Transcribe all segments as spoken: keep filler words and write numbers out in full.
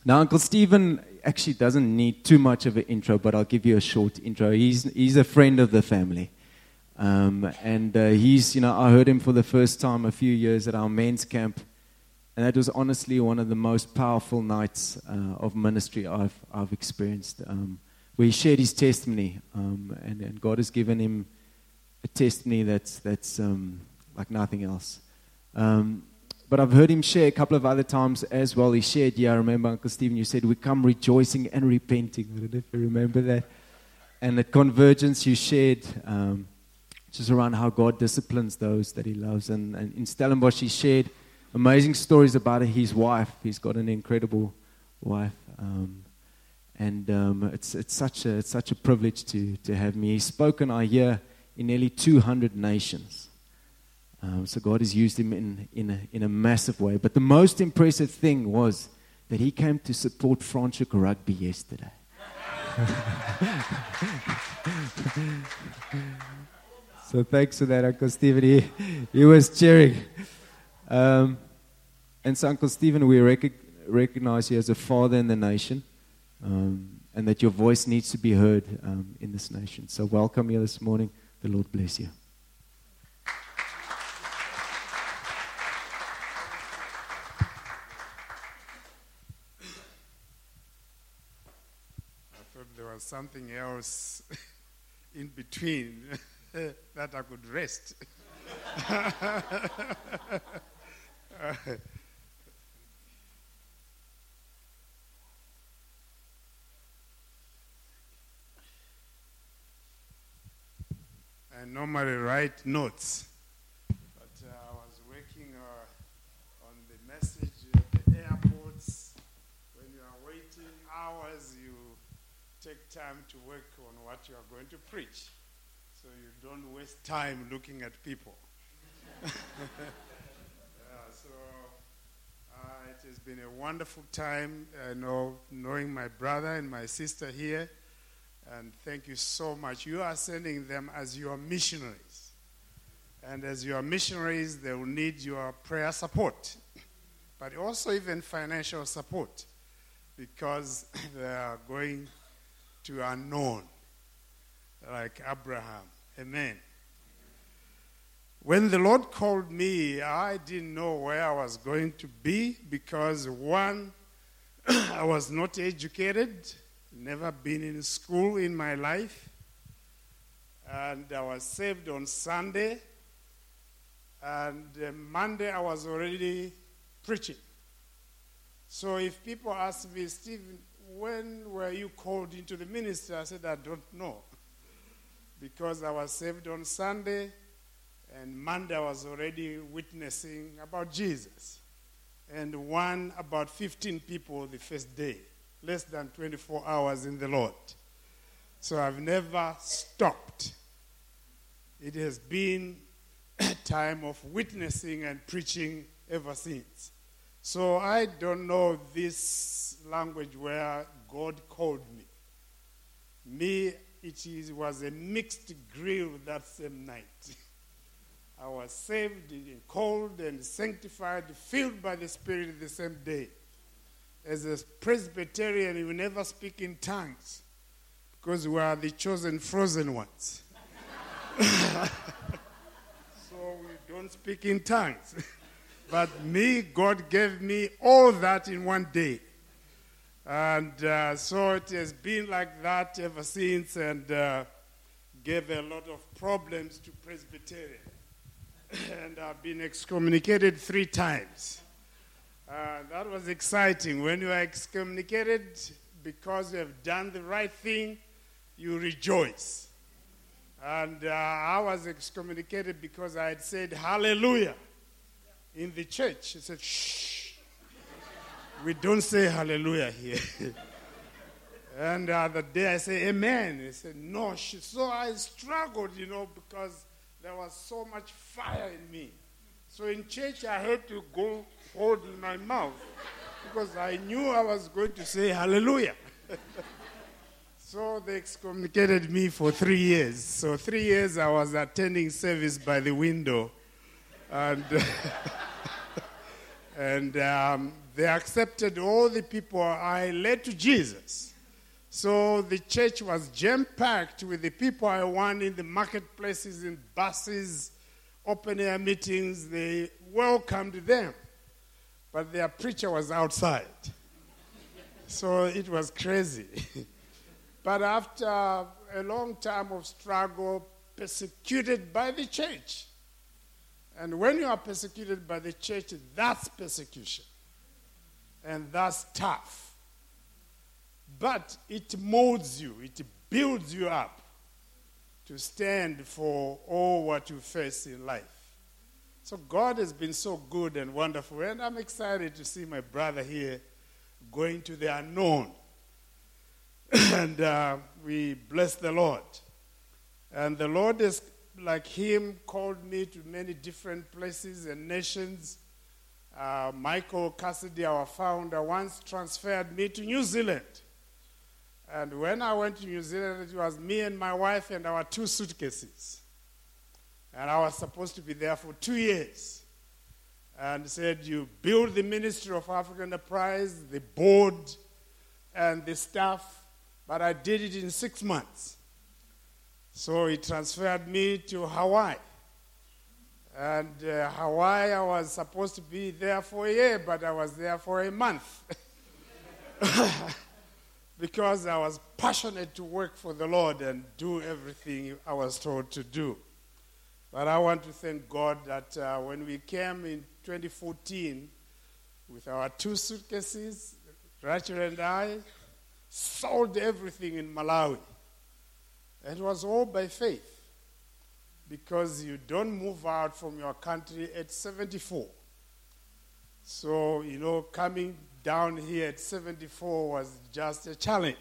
Now, Uncle Stephen actually doesn't need too much of an intro, but I'll give you a short intro. He's he's a friend of the family. Um, and uh, he's, you know, I heard him for the first time a few years at our men's camp. And that was honestly one of the most powerful nights uh, of ministry I've I've experienced. Um, where he shared his testimony. Um, and, and God has given him a testimony that's, that's um, like nothing else. Um, But I've heard him share a couple of other times as well. He shared, yeah, I remember, Uncle Stephen, you said, we come rejoicing and repenting. I don't know if you remember that. And at Convergence, you shared um, just around how God disciplines those that he loves. And, and in Stellenbosch, he shared amazing stories about his wife. He's got an incredible wife. Um, and um, it's it's such a it's such a privilege to, to have me. He's spoken, I hear, in nearly two hundred nations. Um, so God has used him in, in, a, in a massive way. But the most impressive thing was that he came to support Franschhoek Rugby yesterday. So thanks for that, Uncle Stephen. He, he was cheering. Um, and so, Uncle Stephen, we rec- recognize you as a father in the nation, um, and that your voice needs to be heard um, in this nation. So welcome you this morning. The Lord bless you. Something else in between that I could rest. I normally write notes, but uh, I was working uh, on the message at the airports. When you are waiting hours, you take time to work on what you are going to preach, so you don't waste time looking at people. yeah, so uh, it has been a wonderful time, I know, knowing my brother and my sister here, and thank you so much. You are sending them as your missionaries, and as your missionaries, they will need your prayer support, but also even financial support, because they are going to unknown, like Abraham. Amen. When the Lord called me, I didn't know where I was going to be because, one, I was not educated, never been in school in my life, and I was saved on Sunday, and uh, Monday I was already preaching. So if people ask me, Stephen, when were you called into the ministry? I said, I don't know. Because I was saved on Sunday, and Monday I was already witnessing about Jesus. And one, about fifteen people the first day. Less than twenty-four hours in the Lord. So I've never stopped. It has been a time of witnessing and preaching ever since. So I don't know this language where God called me. Me, it is, was a mixed grill that same night. I was saved, and called, and sanctified, filled by the Spirit the same day. As a Presbyterian, you never speak in tongues because we are the chosen frozen ones. So we don't speak in tongues. But me, God gave me all that in one day. And uh, so it has been like that ever since, and uh, gave a lot of problems to Presbyterian. And I've been excommunicated three times. Uh, that was exciting. When you are excommunicated because you have done the right thing, you rejoice. And uh, I was excommunicated because I had said hallelujah in the church. He said, shh, we don't say hallelujah here. And uh, the day I said amen, he said no. So I struggled, you know, because there was so much fire in me. So in church I had to go hold in my mouth because I knew I was going to say hallelujah. So they excommunicated me for three years. So three years I was attending service by the window. And, and um, they accepted all the people I led to Jesus. So the church was jam-packed with the people I won in the marketplaces, in buses, open-air meetings. They welcomed them. But their preacher was outside. So it was crazy. But after a long time of struggle, persecuted by the church. And when you are persecuted by the church, that's persecution. And that's tough. But it molds you, it builds you up to stand for all what you face in life. So God has been so good and wonderful, and I'm excited to see my brother here going to the unknown. And uh, we bless the Lord. And the Lord has, like him, called me to many different places and nations. Uh, Michael Cassidy, our founder, once transferred me to New Zealand. And when I went to New Zealand, it was me and my wife and our two suitcases. And I was supposed to be there for two years. And said, you build the Ministry of African Enterprise, the board, and the staff. But I did it in six months. So he transferred me to Hawaii. And uh, Hawaii, I was supposed to be there for a year, but I was there for a month. Because I was passionate to work for the Lord and do everything I was told to do. But I want to thank God that uh, when we came in twenty fourteen with our two suitcases, Rachel and I sold everything in Malawi. It was all by faith, because you don't move out from your country at seventy-four. So, you know, coming down here at seventy-four was just a challenge.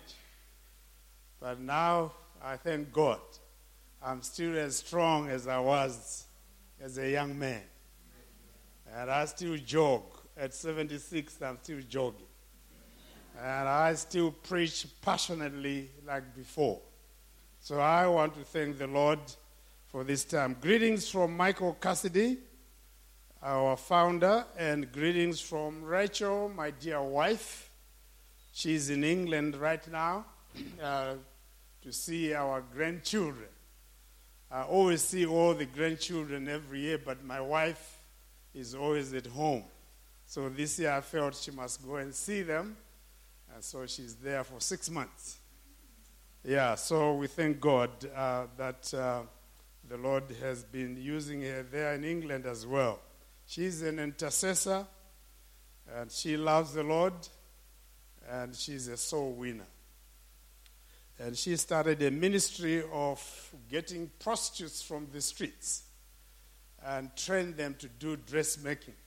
But now, I thank God, I'm still as strong as I was as a young man. And I still jog. At seventy-six, I'm still jogging. And I still preach passionately like before. So I want to thank the Lord for this time. Greetings from Michael Cassidy, our founder, and greetings from Rachel, my dear wife. She's in England right now uh, to see our grandchildren. I always see all the grandchildren every year, but my wife is always at home. So this year I felt she must go and see them, and so she's there for six months. Yeah, so we thank God uh, that uh, the Lord has been using her there in England as well. She's an intercessor, and she loves the Lord, and she's a soul winner. And she started a ministry of getting prostitutes from the streets and trained them to do dressmaking.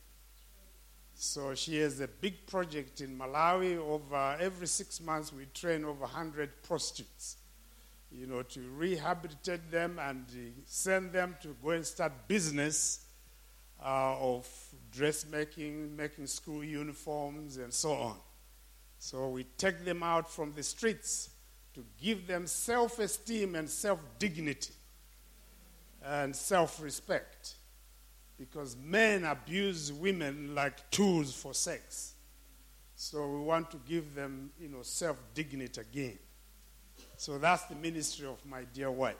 So she has a big project in Malawi. Over every six months, we train over one hundred prostitutes, you know, to rehabilitate them and send them to go and start business uh, of dressmaking, making school uniforms, and so on. So we take them out from the streets to give them self-esteem and self-dignity and self-respect. Because men abuse women like tools for sex. So we want to give them, you know, self-dignity again. So that's the ministry of my dear wife.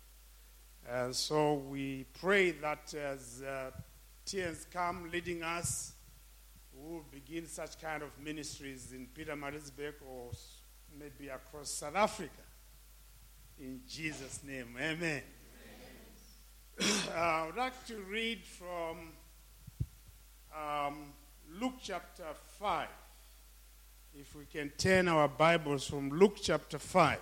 And so we pray that as uh, teens come leading us, we will begin such kind of ministries in Pietermaritzburg or maybe across South Africa. In Jesus' name, amen. uh, I would like to read from um, Luke chapter five. If we can turn our Bibles from Luke chapter five.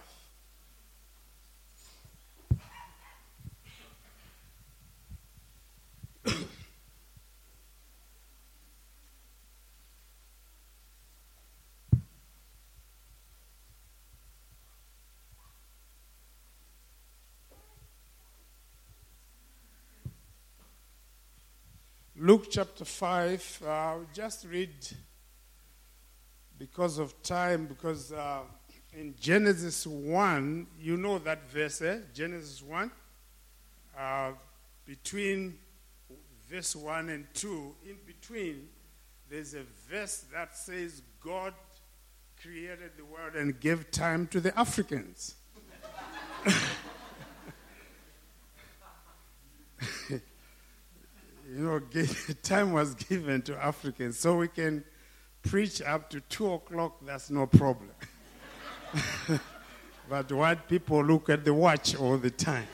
Luke chapter five, uh, I'll just read because of time, because uh, in Genesis one, you know that verse, eh? Genesis one, uh, between verse one and two, in between, there's a verse that says God created the world and gave time to the Africans. You know, time was given to Africans, so we can preach up to two o'clock, that's no problem. But white people look at the watch all the time.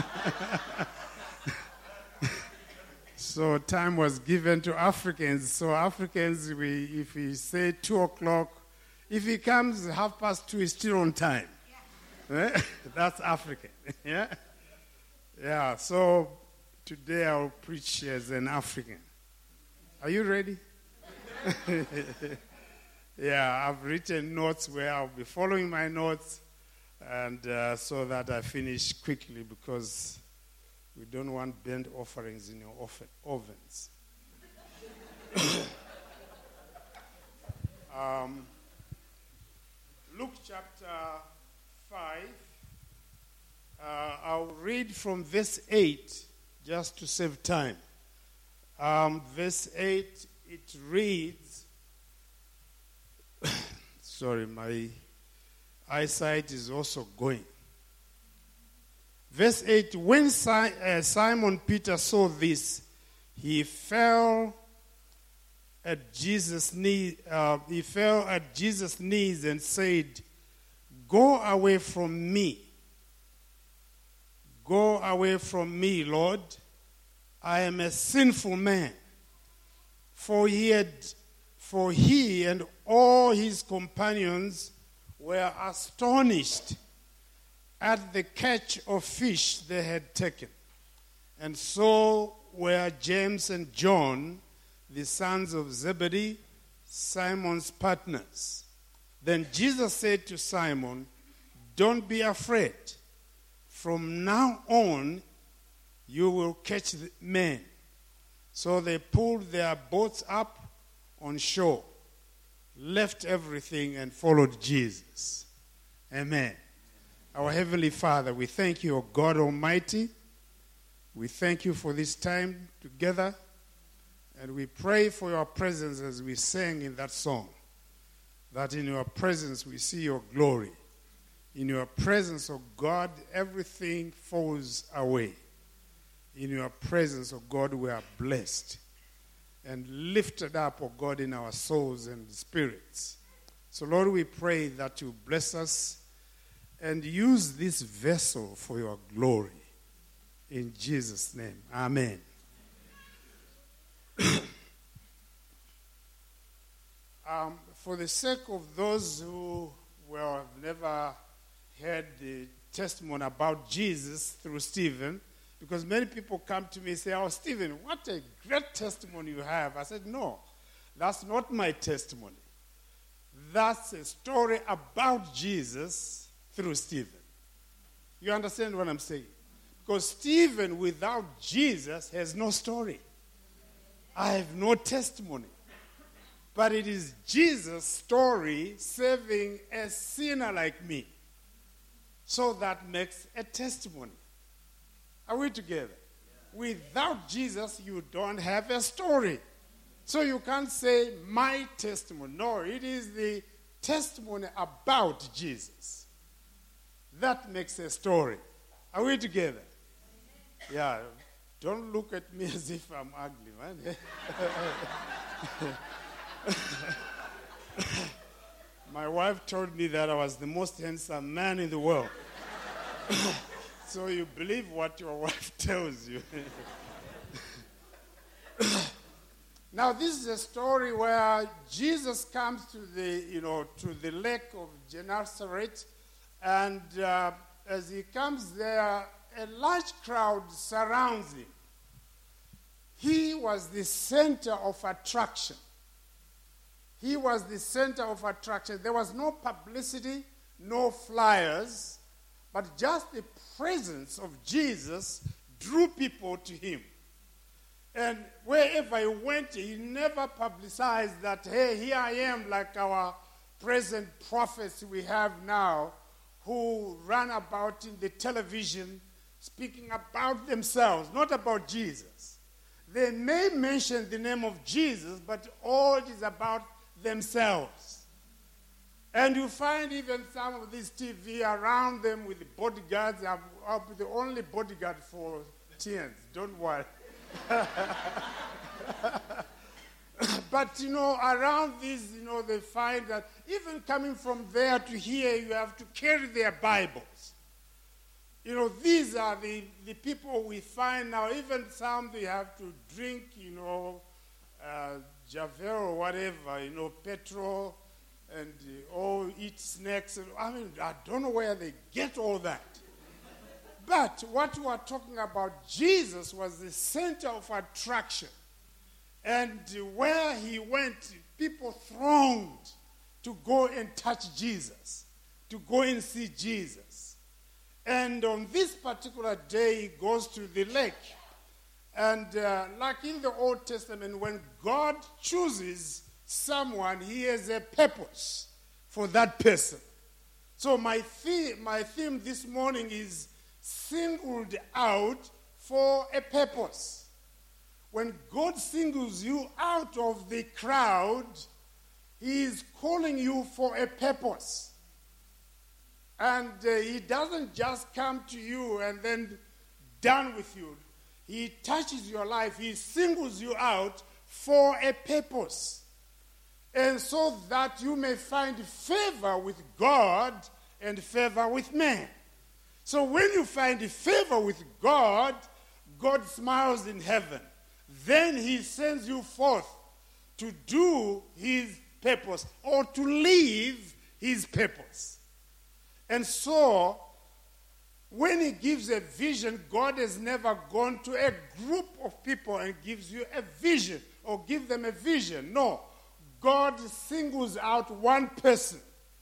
So time was given to Africans. So Africans, we, if we say two o'clock, if he comes half past two, he's still on time. Yeah. That's African. Yeah. Yeah. So today I'll preach as an African. Are you ready? Yeah, I've written notes where I'll be following my notes, and uh, so that I finish quickly, because we don't want burnt offerings in your ovens. um, Luke chapter five. Uh, I'll read from verse eight just to save time. Um, verse eight, it reads, sorry, my eyesight is also going. Verse eight, when si- uh, Simon Peter saw this, he fell at Jesus' knee, uh, he fell at Jesus' knees and said, "Go away from me. Go away from me, Lord. I am a sinful man." For he had, for he and all his companions were astonished at the catch of fish they had taken. And so were James and John, the sons of Zebedee, Simon's partners. Then Jesus said to Simon, "Don't be afraid. From now on, you will catch the men." So they pulled their boats up on shore, left everything, and followed Jesus. Amen. Our Heavenly Father, we thank you, O God Almighty. We thank you for this time together, and we pray for your presence as we sang in that song, that in your presence we see your glory. In your presence, O God, everything falls away. In your presence, O God, we are blessed and lifted up, O God, in our souls and spirits. So, Lord, we pray that you bless us and use this vessel for your glory. In Jesus' name, amen. um, for the sake of those who well, have never heard the testimony about Jesus through Stephen, because many people come to me and say, "Oh, Stephen, what a great testimony you have." I said, "No, that's not my testimony. That's a story about Jesus through Stephen." You understand what I'm saying? Because Stephen without Jesus has no story. I have no testimony. But it is Jesus' story saving a sinner like me. So that makes a testimony. Are we together? Yeah. Without Jesus, you don't have a story. So you can't say my testimony. No, it is the testimony about Jesus. That makes a story. Are we together? Yeah. Don't look at me as if I'm ugly, man. My wife told me that I was the most handsome man in the world. So you believe what your wife tells you. Now, this is a story where Jesus comes to the, you know, to the lake of Gennesaret, and uh, as he comes there, a large crowd surrounds him. He was the center of attraction. He was the center of attraction. There was no publicity, no flyers, but just the presence of Jesus drew people to him. And wherever he went, he never publicized that, "Hey, here I am," like our present prophets we have now, who run about in the television speaking about themselves, not about Jesus. They may mention the name of Jesus, but all it is about themselves. And you find even some of this T V around them with the bodyguards. I'm, I'll be the only bodyguard for teens, don't worry. But, you know, around these, you know, they find that even coming from there to here, you have to carry their Bibles. You know, these are the, the people we find now. Even some, they have to drink, you know, uh, Javel or whatever, you know, petrol, and uh, all eat snacks. I mean, I don't know where they get all that. But what we are talking about, Jesus was the center of attraction. And where he went, people thronged to go and touch Jesus, to go and see Jesus. And on this particular day, he goes to the lake. And uh, like in the Old Testament, when God chooses someone, he has a purpose for that person. So my theme, my theme this morning is singled out for a purpose. When God singles you out of the crowd, he is calling you for a purpose. And uh, he doesn't just come to you and then done with you. He touches your life. He singles you out for a purpose. And so that you may find favor with God and favor with man. So when you find favor with God, God smiles in heaven. Then he sends you forth to do his purpose or to live his purpose. And so, when he gives a vision, God has never gone to a group of people and gives you a vision or give them a vision. No, God singles out one person.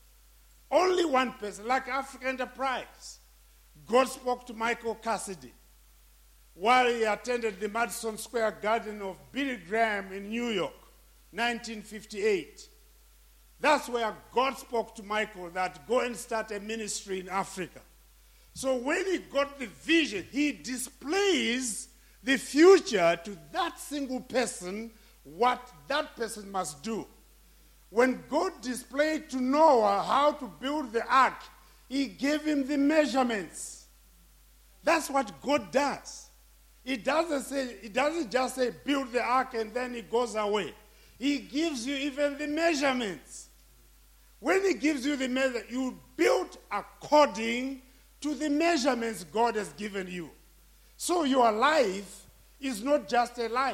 Only one person, like African Enterprise. God spoke to Michael Cassidy while he attended the Madison Square Garden of Billy Graham in New York, nineteen fifty-eight. That's where God spoke to Michael that go and start a ministry in Africa. So when he got the vision, he displays the future to that single person, what that person must do. When God displayed to Noah how to build the ark, he gave him the measurements. That's what God does. He doesn't say, he doesn't just say build the ark and then he goes away. He gives you even the measurements. When he gives you the measure, you build according to the measurements God has given you. So your life is not just a life.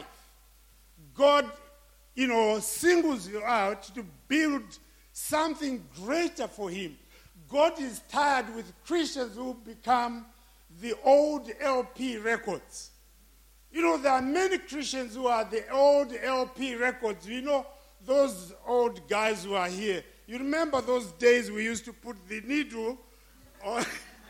God, you know, singles you out to build something greater for him. God is tired with Christians who become the old L P records. You know, there are many Christians who are the old L P records. You know, those old guys who are here. You remember those days we used to put the needle on...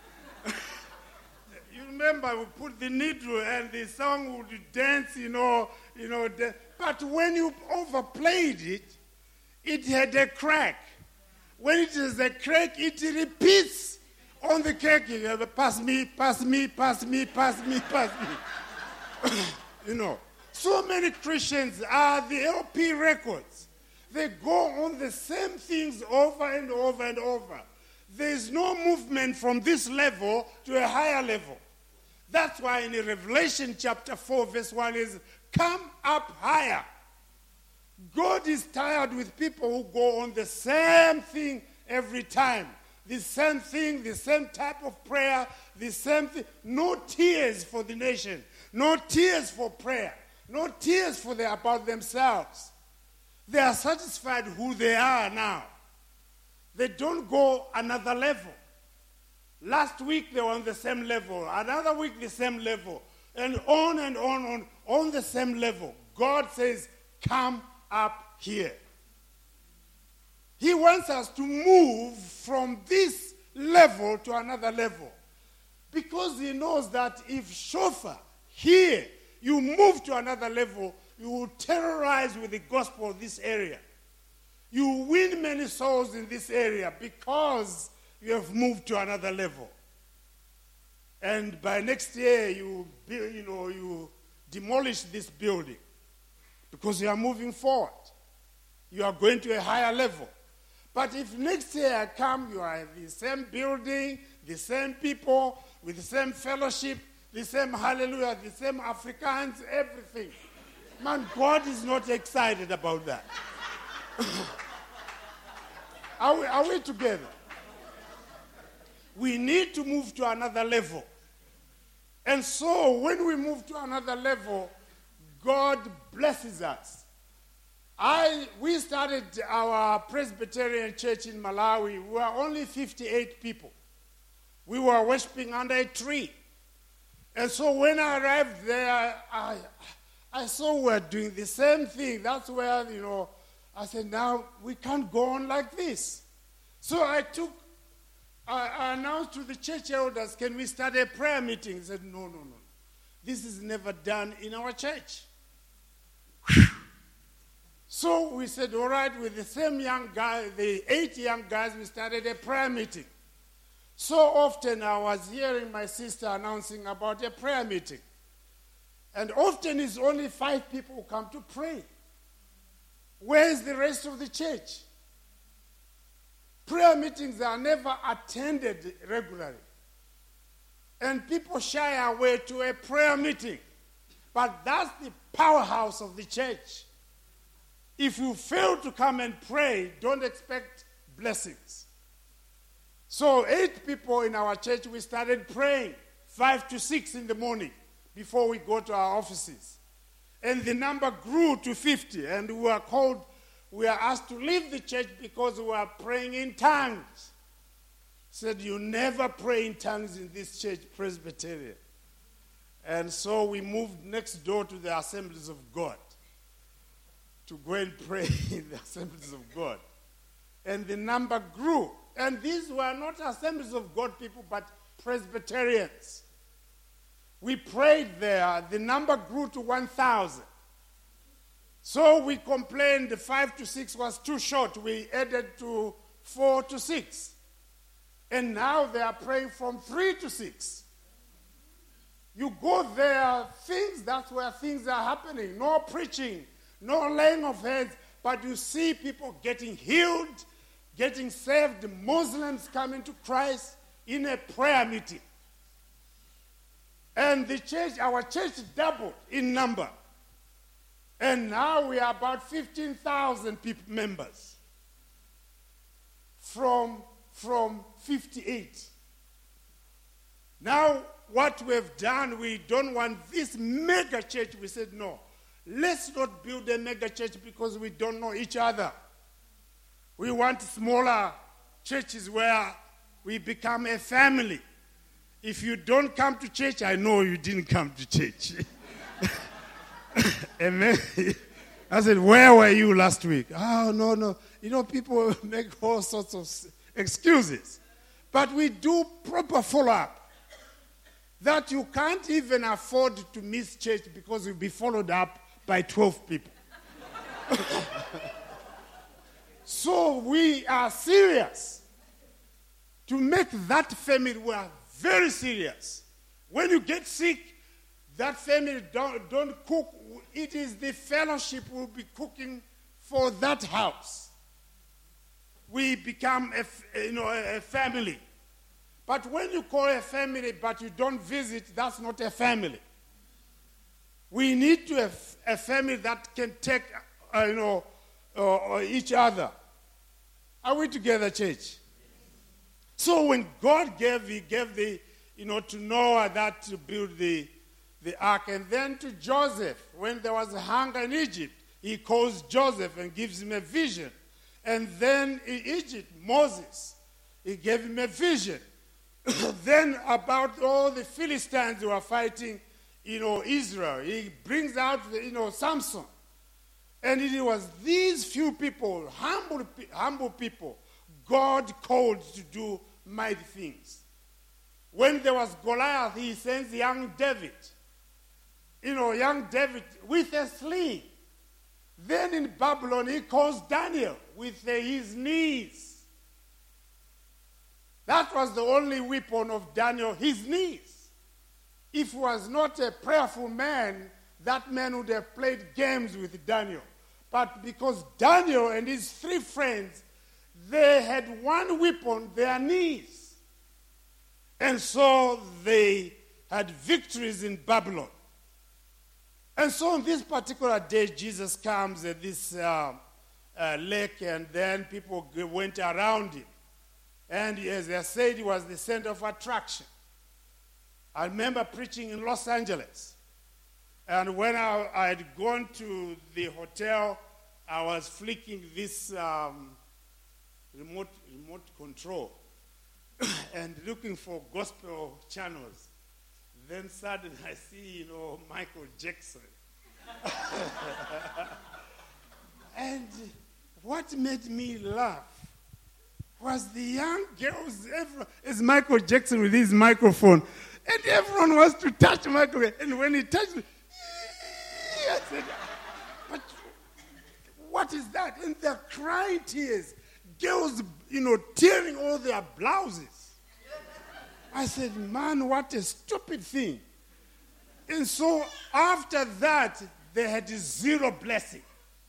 You remember we put the needle and the song would dance, you know, you know. The, but when you overplayed it, it had a crack. When it is a crack, it repeats on the cake. You have a pass me, pass me, pass me, pass me, pass me. You know, so many Christians are the L P records. They go on the same things over and over and over. There is no movement from this level to a higher level. That's why in Revelation chapter four, verse one is, come up higher. God is tired with people who go on the same thing every time. The same thing, the same type of prayer, the same thing. No tears for the nation. No tears for prayer. No tears for the, about themselves. They are satisfied who they are now. They don't go another level. Last week they were on the same level. Another week the same level. And on and on and on, on the same level. God says, come up here. He wants us to move from this level to another level. Because he knows that if shofar, here, you move to another level, you will terrorize with the gospel of this area. You will win many souls in this area because you have moved to another level. And by next year, you will be, you know, you demolish this building because you are moving forward. You are going to a higher level. But if next year I come, you are the same building, the same people, with the same fellowship, the same hallelujah, the same Afrikaans, everything. Man, God is not excited about that. are, we, are we together? We need to move to another level. And so when we move to another level, God blesses us. I, we started our Presbyterian church in Malawi. We were only fifty-eight people. We were worshiping under a tree. And so when I arrived there, I, I saw we were doing the same thing. That's where, you know, I said, now we can't go on like this. So I took, I, I announced to the church elders, can we start a prayer meeting? They said, no, no, no. This is never done in our church. So we said, all right, with the same young guy, the eight young guys, we started a prayer meeting. So often I was hearing my sister announcing about a prayer meeting. And often it's only five people who come to pray. Where is the rest of the church? Prayer meetings are never attended regularly. And people shy away to a prayer meeting. But that's the powerhouse of the church. If you fail to come and pray, don't expect blessings. So eight people in our church, we started praying five to six in the morning before we go to our offices. And the number grew to fifty, and we were called, we were asked to leave the church because we were praying in tongues. Said, you never pray in tongues in this church, Presbyterian. And so we moved next door to the Assemblies of God to go and pray in the Assemblies of God. And the number grew. And these were not Assemblies of God people, but Presbyterians. We prayed there. The number grew to one thousand. So we complained the five to six was too short. We added to four to six. And now they are praying from three to six. You go there, things, that's where things are happening. No preaching, no laying of hands, but you see people getting healed, getting saved, Muslims coming to Christ in a prayer meeting. And the church, our church doubled in number. And now we are about fifteen thousand people, members from, from fifty-eight. Now, what we've done, we don't want this mega church. We said, no, let's not build a mega church because we don't know each other. We want smaller churches where we become a family. If you don't come to church, I know you didn't come to church. Amen. I said, where were you last week? Oh, no, no. You know, people make all sorts of excuses. But we do proper follow-up. That you can't even afford to miss church because you'll be followed up by twelve people. So we are serious. To make that family, we are very serious. When you get sick, that family don't, don't cook. It is the fellowship will be cooking for that house. We become a, you know, a family. But when you call a family but you don't visit, that's not a family. We need to have a family that can take uh, you know, uh, each other. Are we together, church? So when God gave, he gave the, you know, to Noah that to build the, the ark, and then to Joseph, when there was hunger in Egypt, he calls Joseph and gives him a vision. And then in Egypt, Moses, he gave him a vision. Then about all the Philistines who are fighting, you know, Israel, he brings out, you know, Samson. And it was these few people, humble, humble people, God called to do mighty things. When there was Goliath, he sends young David. You know, young David with a sling. Then in Babylon, he calls Daniel with uh, his knees. That was the only weapon of Daniel, his knees. If he was not a prayerful man, that man would have played games with Daniel. But because Daniel and his three friends, they had one weapon, their knees. And so they had victories in Babylon. And so on this particular day, Jesus comes at this uh, uh, lake, and then people g- went around him. And as I said, he was the center of attraction. I remember preaching in Los Angeles. And when I, I had gone to the hotel, I was flicking this um, remote, remote control and looking for gospel channels. Then suddenly I see, you know, Michael Jackson. And what made me laugh was the young girls, everyone, it's Michael Jackson with his microphone, and everyone wants to touch Michael. And when he touched me, I said, but what is that? And they're crying tears. Girls, you know, tearing all their blouses. I said, man, what a stupid thing. And so after that, they had zero blessing.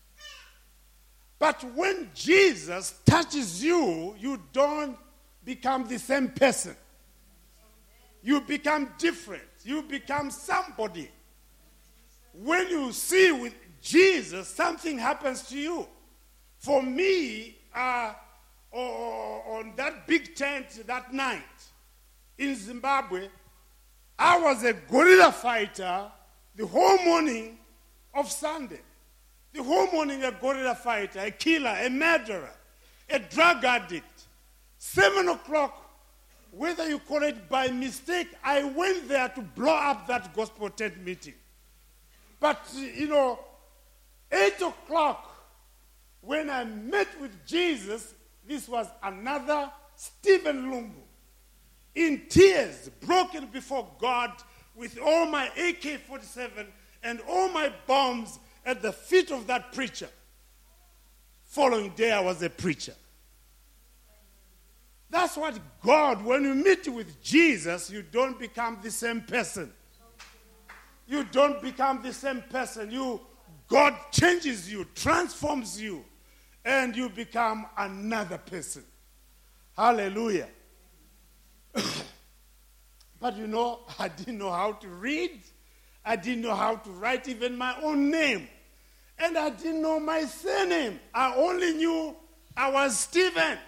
But when Jesus touches you, you don't become the same person. You become different. You become somebody. When you see with Jesus, something happens to you. For me, uh, on that big tent that night in Zimbabwe, I was a guerrilla fighter the whole morning of Sunday. The whole morning a guerrilla fighter, a killer, a murderer, a drug addict. Seven o'clock, whether you call it by mistake, I went there to blow up that gospel tent meeting. But, you know, eight o'clock, when I met with Jesus, this was another Stephen Lungu, in tears, broken before God, with all my A K forty-seven and all my bombs at the feet of that preacher. Following day, I was a preacher. That's what God, when you meet with Jesus, you don't become the same person. You don't become the same person. You, God changes you, transforms you, and you become another person. Hallelujah. But you know, I didn't know how to read. I didn't know how to write even my own name. And I didn't know my surname. I only knew I was Stephen.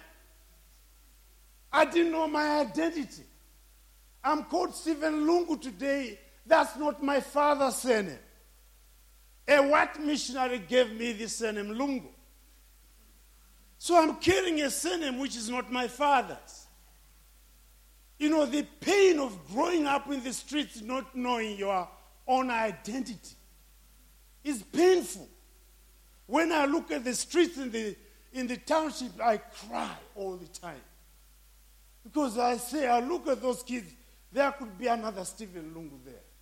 I didn't know my identity. I'm called Stephen Lungu today. That's not my father's surname. A white missionary gave me the surname Lungu. So I'm carrying a surname which is not my father's. You know, the pain of growing up in the streets not knowing your own identity is painful. When I look at the streets in the, in the township, I cry all the time. Because I say, I look at those kids, there could be another Stephen Lungu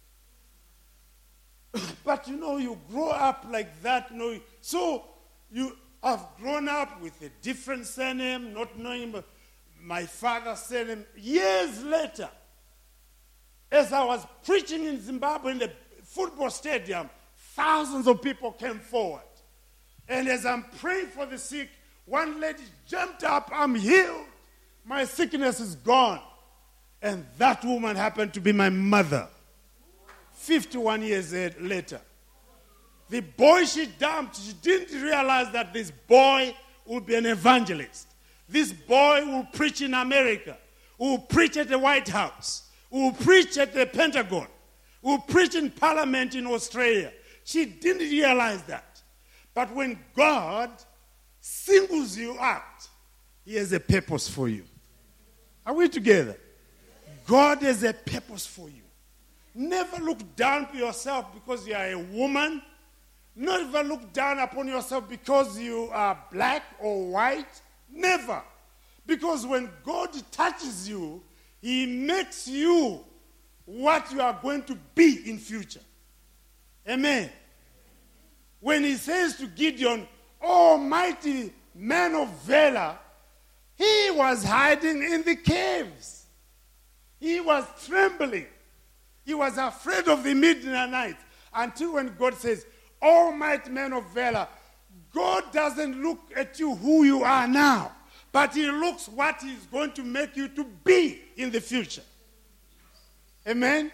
there. But you know, you grow up like that. You know, so you have grown up with a different surname, not knowing my father's surname. Years later, as I was preaching in Zimbabwe in the football stadium, thousands of people came forward. And as I'm praying for the sick, one lady jumped up, I'm healed. My sickness is gone. And that woman happened to be my mother. fifty-one years later. The boy she dumped, she didn't realize that this boy would be an evangelist. This boy will preach in America, will preach at the White House, will preach at the Pentagon, will preach in Parliament in Australia. She didn't realize that. But when God singles you out, He has a purpose for you. Are we together? God has a purpose for you. Never look down on yourself because you are a woman. Never look down upon yourself because you are black or white. Never. Because when God touches you, He makes you what you are going to be in future. Amen. When He says to Gideon, "Oh, mighty man of valor," he was hiding in the caves. He was trembling. He was afraid of the midnight night. Until when God says, "Oh, mighty man of valor," God doesn't look at you who you are now, but he looks what he's going to make you to be in the future. Amen?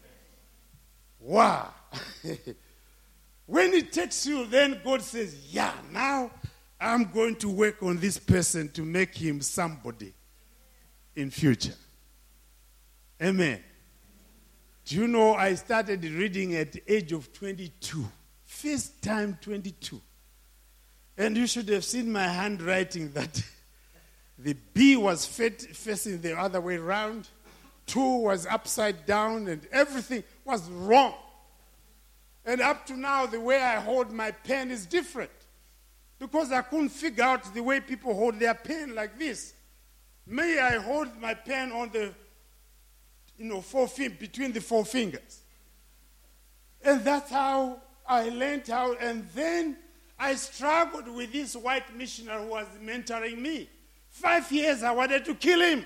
Wow. When he takes you, then God says, yeah, now I'm going to work on this person to make him somebody in future. Amen. Do you know I started reading at the age of twenty-two. First time twenty-two. And you should have seen my handwriting that the B was facing the other way around. Two was upside down and everything was wrong. And up to now, the way I hold my pen is different. Because I couldn't figure out the way people hold their pen like this. May I hold my pen on the, you know, four fin- between the four fingers. And that's how I learned how. And then I struggled with this white missionary who was mentoring me. Five years I wanted to kill him.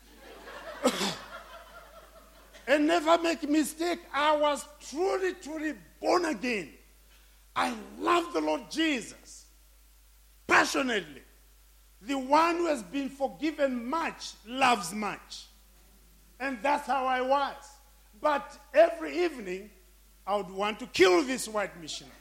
And never make a mistake. I was truly, truly born again. I love the Lord Jesus passionately. The one who has been forgiven much loves much. And that's how I was. But every evening, I would want to kill this white missionary.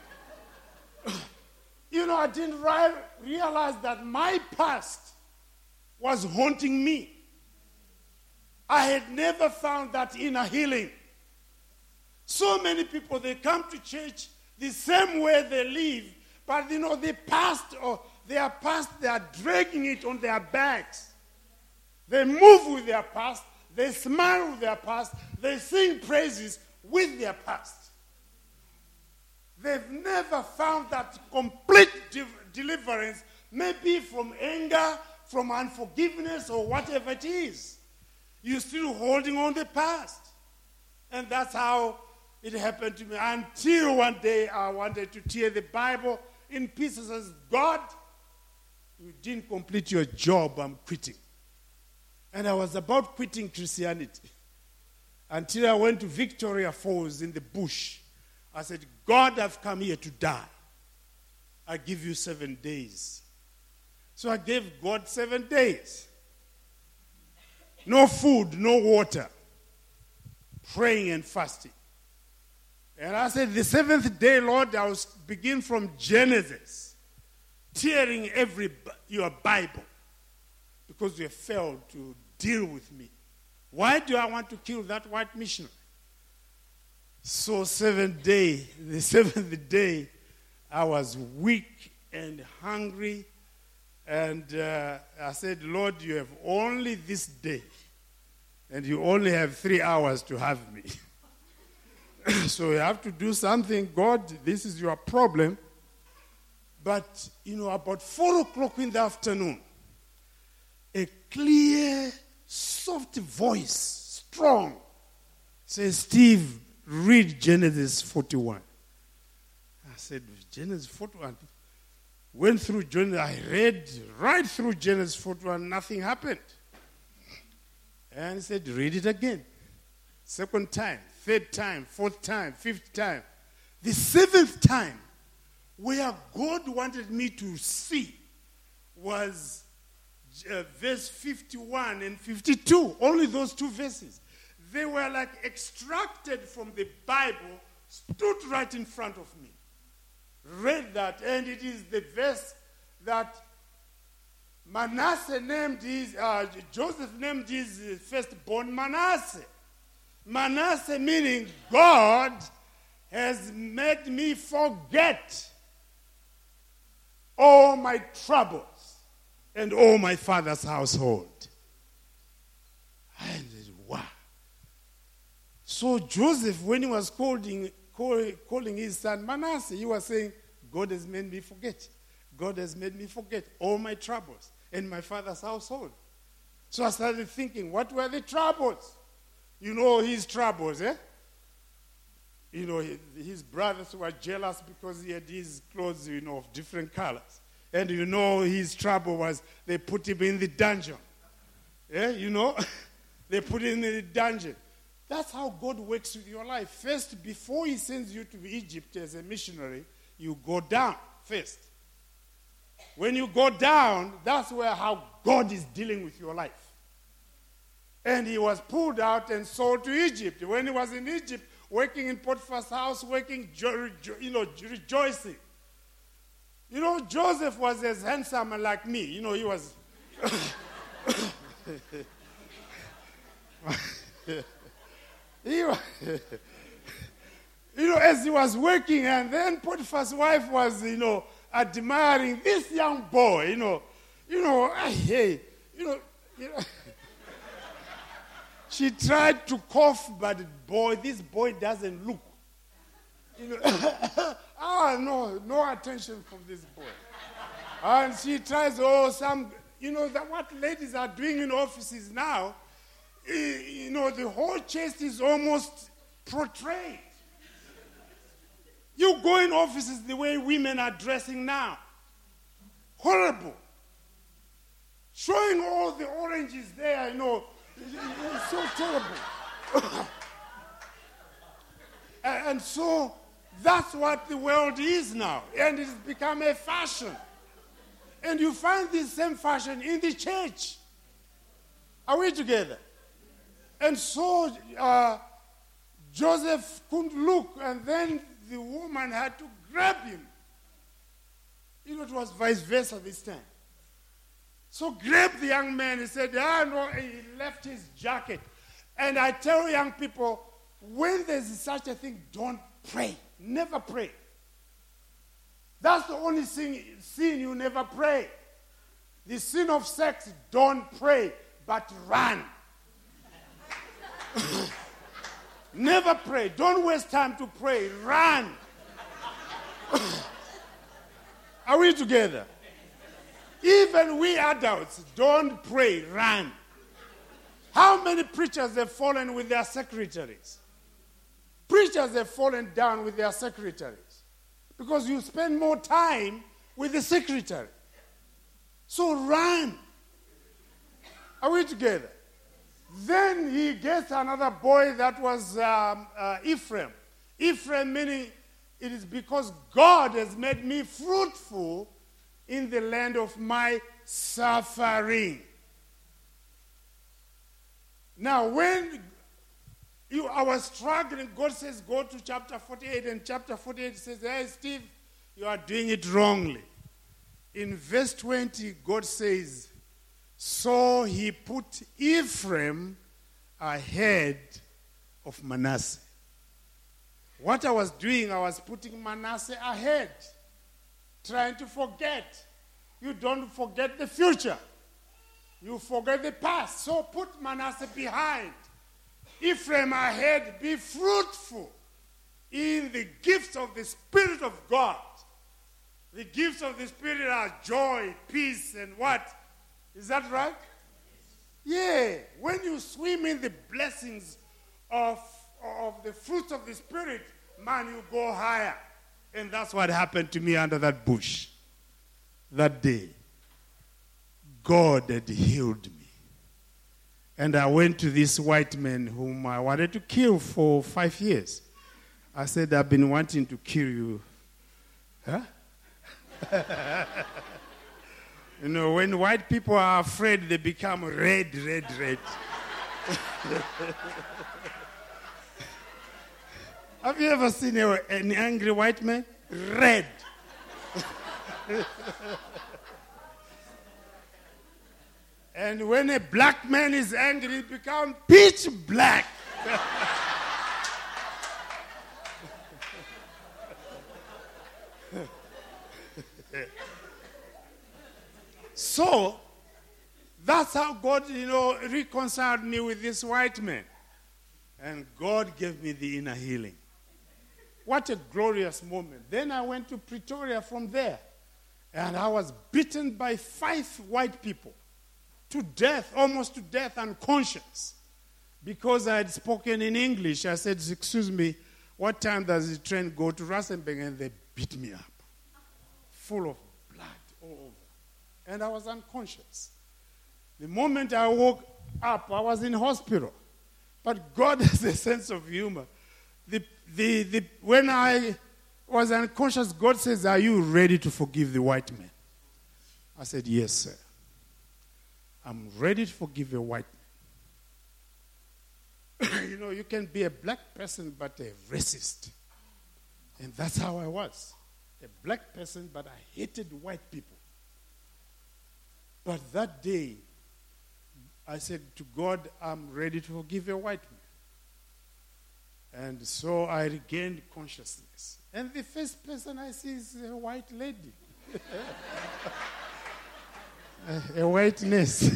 You know, I didn't ri- realize that my past was haunting me. I had never found that inner healing. So many people, they come to church the same way they live, but you know, the past or their past, they are dragging it on their backs. They move with their past, they smile with their past, they sing praises with their past. They've never found that complete de- deliverance, maybe from anger, from unforgiveness, or whatever it is. You're still holding on the past. And that's how it happened to me. Until one day I wanted to tear the Bible in pieces as God, you didn't complete your job, I'm quitting. And I was about quitting Christianity. Until I went to Victoria Falls in the bush. I said, God, I've come here to die. I give you seven days. So I gave God seven days. No food, no water. Praying and fasting. And I said, the seventh day, Lord, I will begin from Genesis. Tearing every your Bible. Because you have failed to deal with me. Why do I want to kill that white missionary? So seventh day, the seventh day, I was weak and hungry. And uh, I said, Lord, you have only this day. And you only have three hours to have me. So you have to do something. God, this is your problem. But, you know, about four o'clock in the afternoon, a clear, soft voice, strong, says, Steve, read Genesis forty-one. I said, Genesis forty-one? Went through Genesis, I read right through Genesis forty-one, nothing happened. And he said, read it again. Second time, third time, fourth time, fifth time. The seventh time, where God wanted me to see was uh, verse fifty-one and fifty-two. Only those two verses. They were like extracted from the Bible, stood right in front of me. Read that, and it is the verse that Manasseh named his, uh, Joseph named his firstborn Manasseh. Manasseh meaning God has made me forget all my troubles and all my father's household. And wow. So Joseph, when he was calling, call, calling his son Manasseh, he was saying, God has made me forget. God has made me forget all my troubles and my father's household. So I started thinking, what were the troubles? You know his troubles, eh? You know, his brothers were jealous because he had his clothes, you know, of different colors. And you know his trouble was they put him in the dungeon. Yeah, you know? They put him in the dungeon. That's how God works with your life. First, before he sends you to Egypt as a missionary, you go down first. When you go down, that's where how God is dealing with your life. And he was pulled out and sold to Egypt. When he was in Egypt, working in Potiphar's house, working, you know, rejoicing. You know, Joseph was as handsome like me. You know, he was... he was you know, as he was working, and then Potiphar's wife was, you know, admiring this young boy, you know. You know, hey, you know, you know. She tried to cough, but boy, this boy doesn't look. You know, ah, no, no attention from this boy. And she tries, oh, some, you know, that what ladies are doing in offices now, you know, the whole chest is almost portrayed. You go in offices the way women are dressing now. Horrible. Showing all the oranges there, you know, it's so terrible. And so that's what the world is now. And it's become a fashion. And you find this same fashion in the church. Are we together? And so uh, Joseph couldn't look, and then the woman had to grab him. You know, it was vice versa this time. So grabbed the young man and said, ah, no, he left his jacket. And I tell young people, when there's such a thing, don't pray. Never pray. That's the only sin, sin you never pray. The sin of sex, don't pray, but run. Never pray. Don't waste time to pray. Run. Are we together? Even we adults, don't pray. Run. How many preachers have fallen with their secretaries? Preachers have fallen down with their secretaries because you spend more time with the secretary. So run. Are we together? Then he gets another boy that was um, uh, Ephraim. Ephraim meaning it is because God has made me fruitful in the land of my suffering. Now, when you, I was struggling, God says, go to chapter forty-eight, and chapter forty-eight says, hey, Steve, you are doing it wrongly. In verse twenty, God says, so he put Ephraim ahead of Manasseh. What I was doing, I was putting Manasseh ahead, trying to forget. You don't forget the future. You forget the past. So put Manasseh behind. Ephraim ahead, be fruitful in the gifts of the Spirit of God. The gifts of the Spirit are joy, peace, and what? Is that right? Yeah. When you swim in the blessings of, of the fruits of the Spirit, man, you go higher. And that's what happened to me under that bush that day. God had healed me. And I went to this white man whom I wanted to kill for five years. I said, I've been wanting to kill you. Huh? You know, when white people are afraid, they become red, red, red. Have you ever seen a, an angry white man? Red. And when a black man is angry, it becomes pitch black. So, that's how God, you know, reconciled me with this white man. And God gave me the inner healing. What a glorious moment. Then I went to Pretoria from there. And I was beaten by five white people. To death, almost to death, unconscious. Because I had spoken in English. I said, excuse me, what time does the train go to Rustenburg? And they beat me up. Full of blood all over. And I was unconscious. The moment I woke up, I was in hospital. But God has a sense of humor. The, the, the, when I was unconscious, God says, are you ready to forgive the white man? I said, yes, sir. I'm ready to forgive a white man. You know, you can be a black person but a racist. And that's how I was. A black person, but I hated white people. But that day, I said to God, I'm ready to forgive a white man. And so I regained consciousness. And the first person I see is a white lady. a, a white nurse.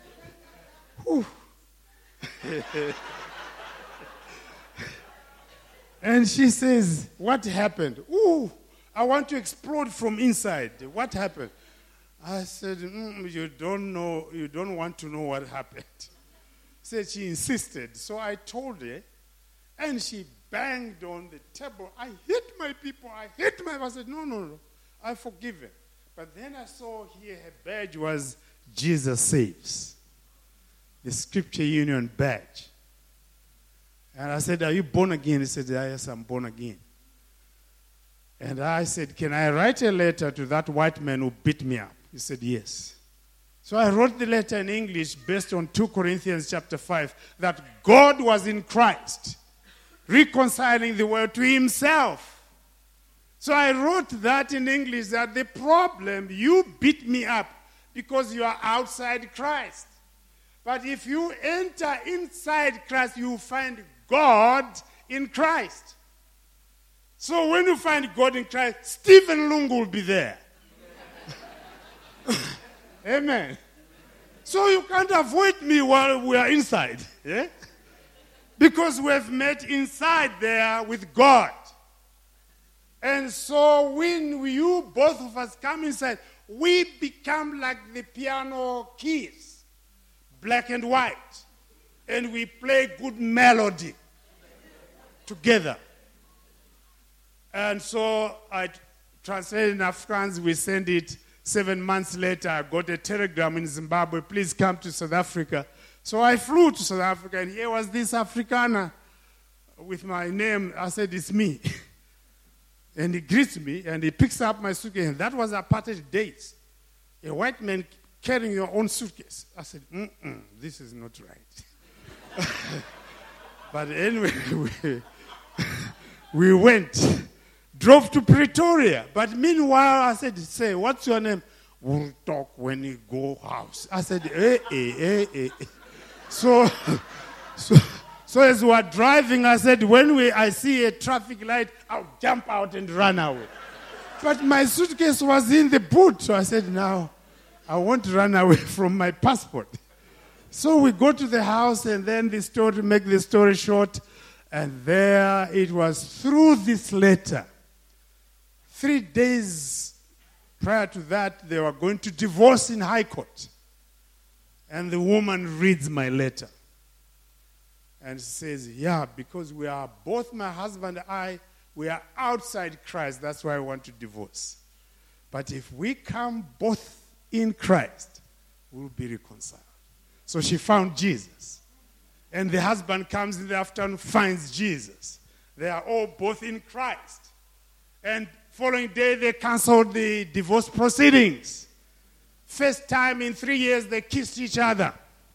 And she says, what happened? Ooh, I want to explode from inside. What happened? I said, mm, you don't know, you don't want to know what happened. Said she insisted. So I told her, and she banged on the table. I hate my people. I hate my. I said, no, no, no. I forgive her. But then I saw here her badge was Jesus Saves. The Scripture Union badge. And I said, are you born again? He said, yes, I'm born again. And I said, can I write a letter to that white man who beat me up? He said, yes. So I wrote the letter in English based on two Corinthians chapter five, that God was in Christ, reconciling the world to himself. So I wrote that in English, that the problem, you beat me up because you are outside Christ. But if you enter inside Christ, you find God in Christ. So when you find God in Christ, Stephen Lungu will be there. Amen. So you can't avoid me while we are inside. Yeah? Because we have met inside there with God. And so when you, both of us, come inside, we become like the piano keys, black and white. And we play good melody together. And so I translated in Afrikaans, we send it. Seven months later, I got a telegram in Zimbabwe, please come to South Africa. So I flew to South Africa, and here was this Afrikaner with my name. I said, it's me. And he greets me, and he picks up my suitcase. And that was apartheid days. A white man carrying your own suitcase. I said, mm-mm, this is not right. But anyway, we, we went. Drove to Pretoria. But meanwhile, I said, say, what's your name? We'll talk when you go house. I said, eh, eh, eh, eh. So, so, so as we were driving, I said, when we, I see a traffic light, I'll jump out and run away. But my suitcase was in the boot. So I said, now, I won't run away from my passport. So we go to the house, and then the story, make the story short, and there it was through this letter. Three days prior to that, they were going to divorce in High Court. And the woman reads my letter. And says, yeah, because we are both, my husband and I, we are outside Christ. That's why I want to divorce. But if we come both in Christ, we'll be reconciled. So she found Jesus. And the husband comes in the afternoon, finds Jesus. They are all both in Christ. And following day, they canceled the divorce proceedings. First time in three years, they kissed each other.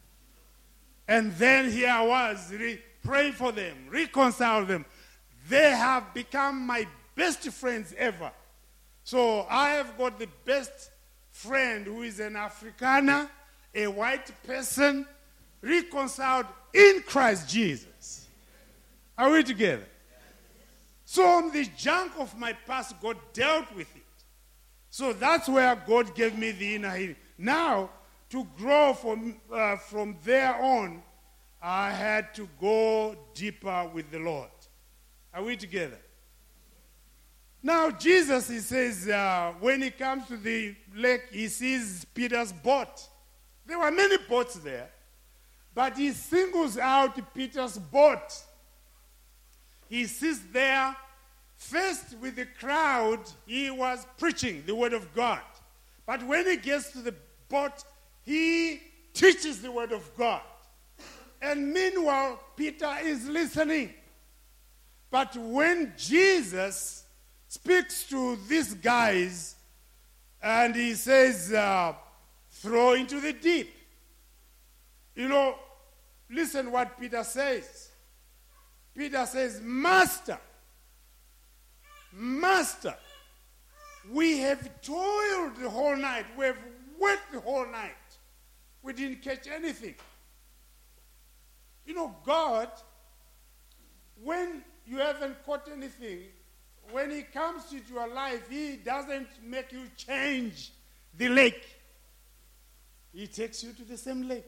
And then here I was, re- praying for them, reconcile them. They have become my best friends ever. So I have got the best friend who is an Afrikaner, a white person, reconciled in Christ Jesus. Are we together? So on the junk of my past, God dealt with it. So that's where God gave me the inner healing. Now, to grow from, uh, from there on, I had to go deeper with the Lord. Are we together? Now, Jesus, he says, uh, when he comes to the lake, he sees Peter's boat. There were many boats there, but he singles out Peter's boat. He sits there. First, with the crowd, he was preaching the word of God. But when he gets to the boat, he teaches the word of God. And meanwhile, Peter is listening. But when Jesus speaks to these guys and he says, uh, throw into the deep. You know, listen what Peter says. Peter says, Master, Master, we have toiled the whole night. We have worked the whole night. We didn't catch anything. You know, God, when you haven't caught anything, when he comes into your life, he doesn't make you change the lake. He takes you to the same lake.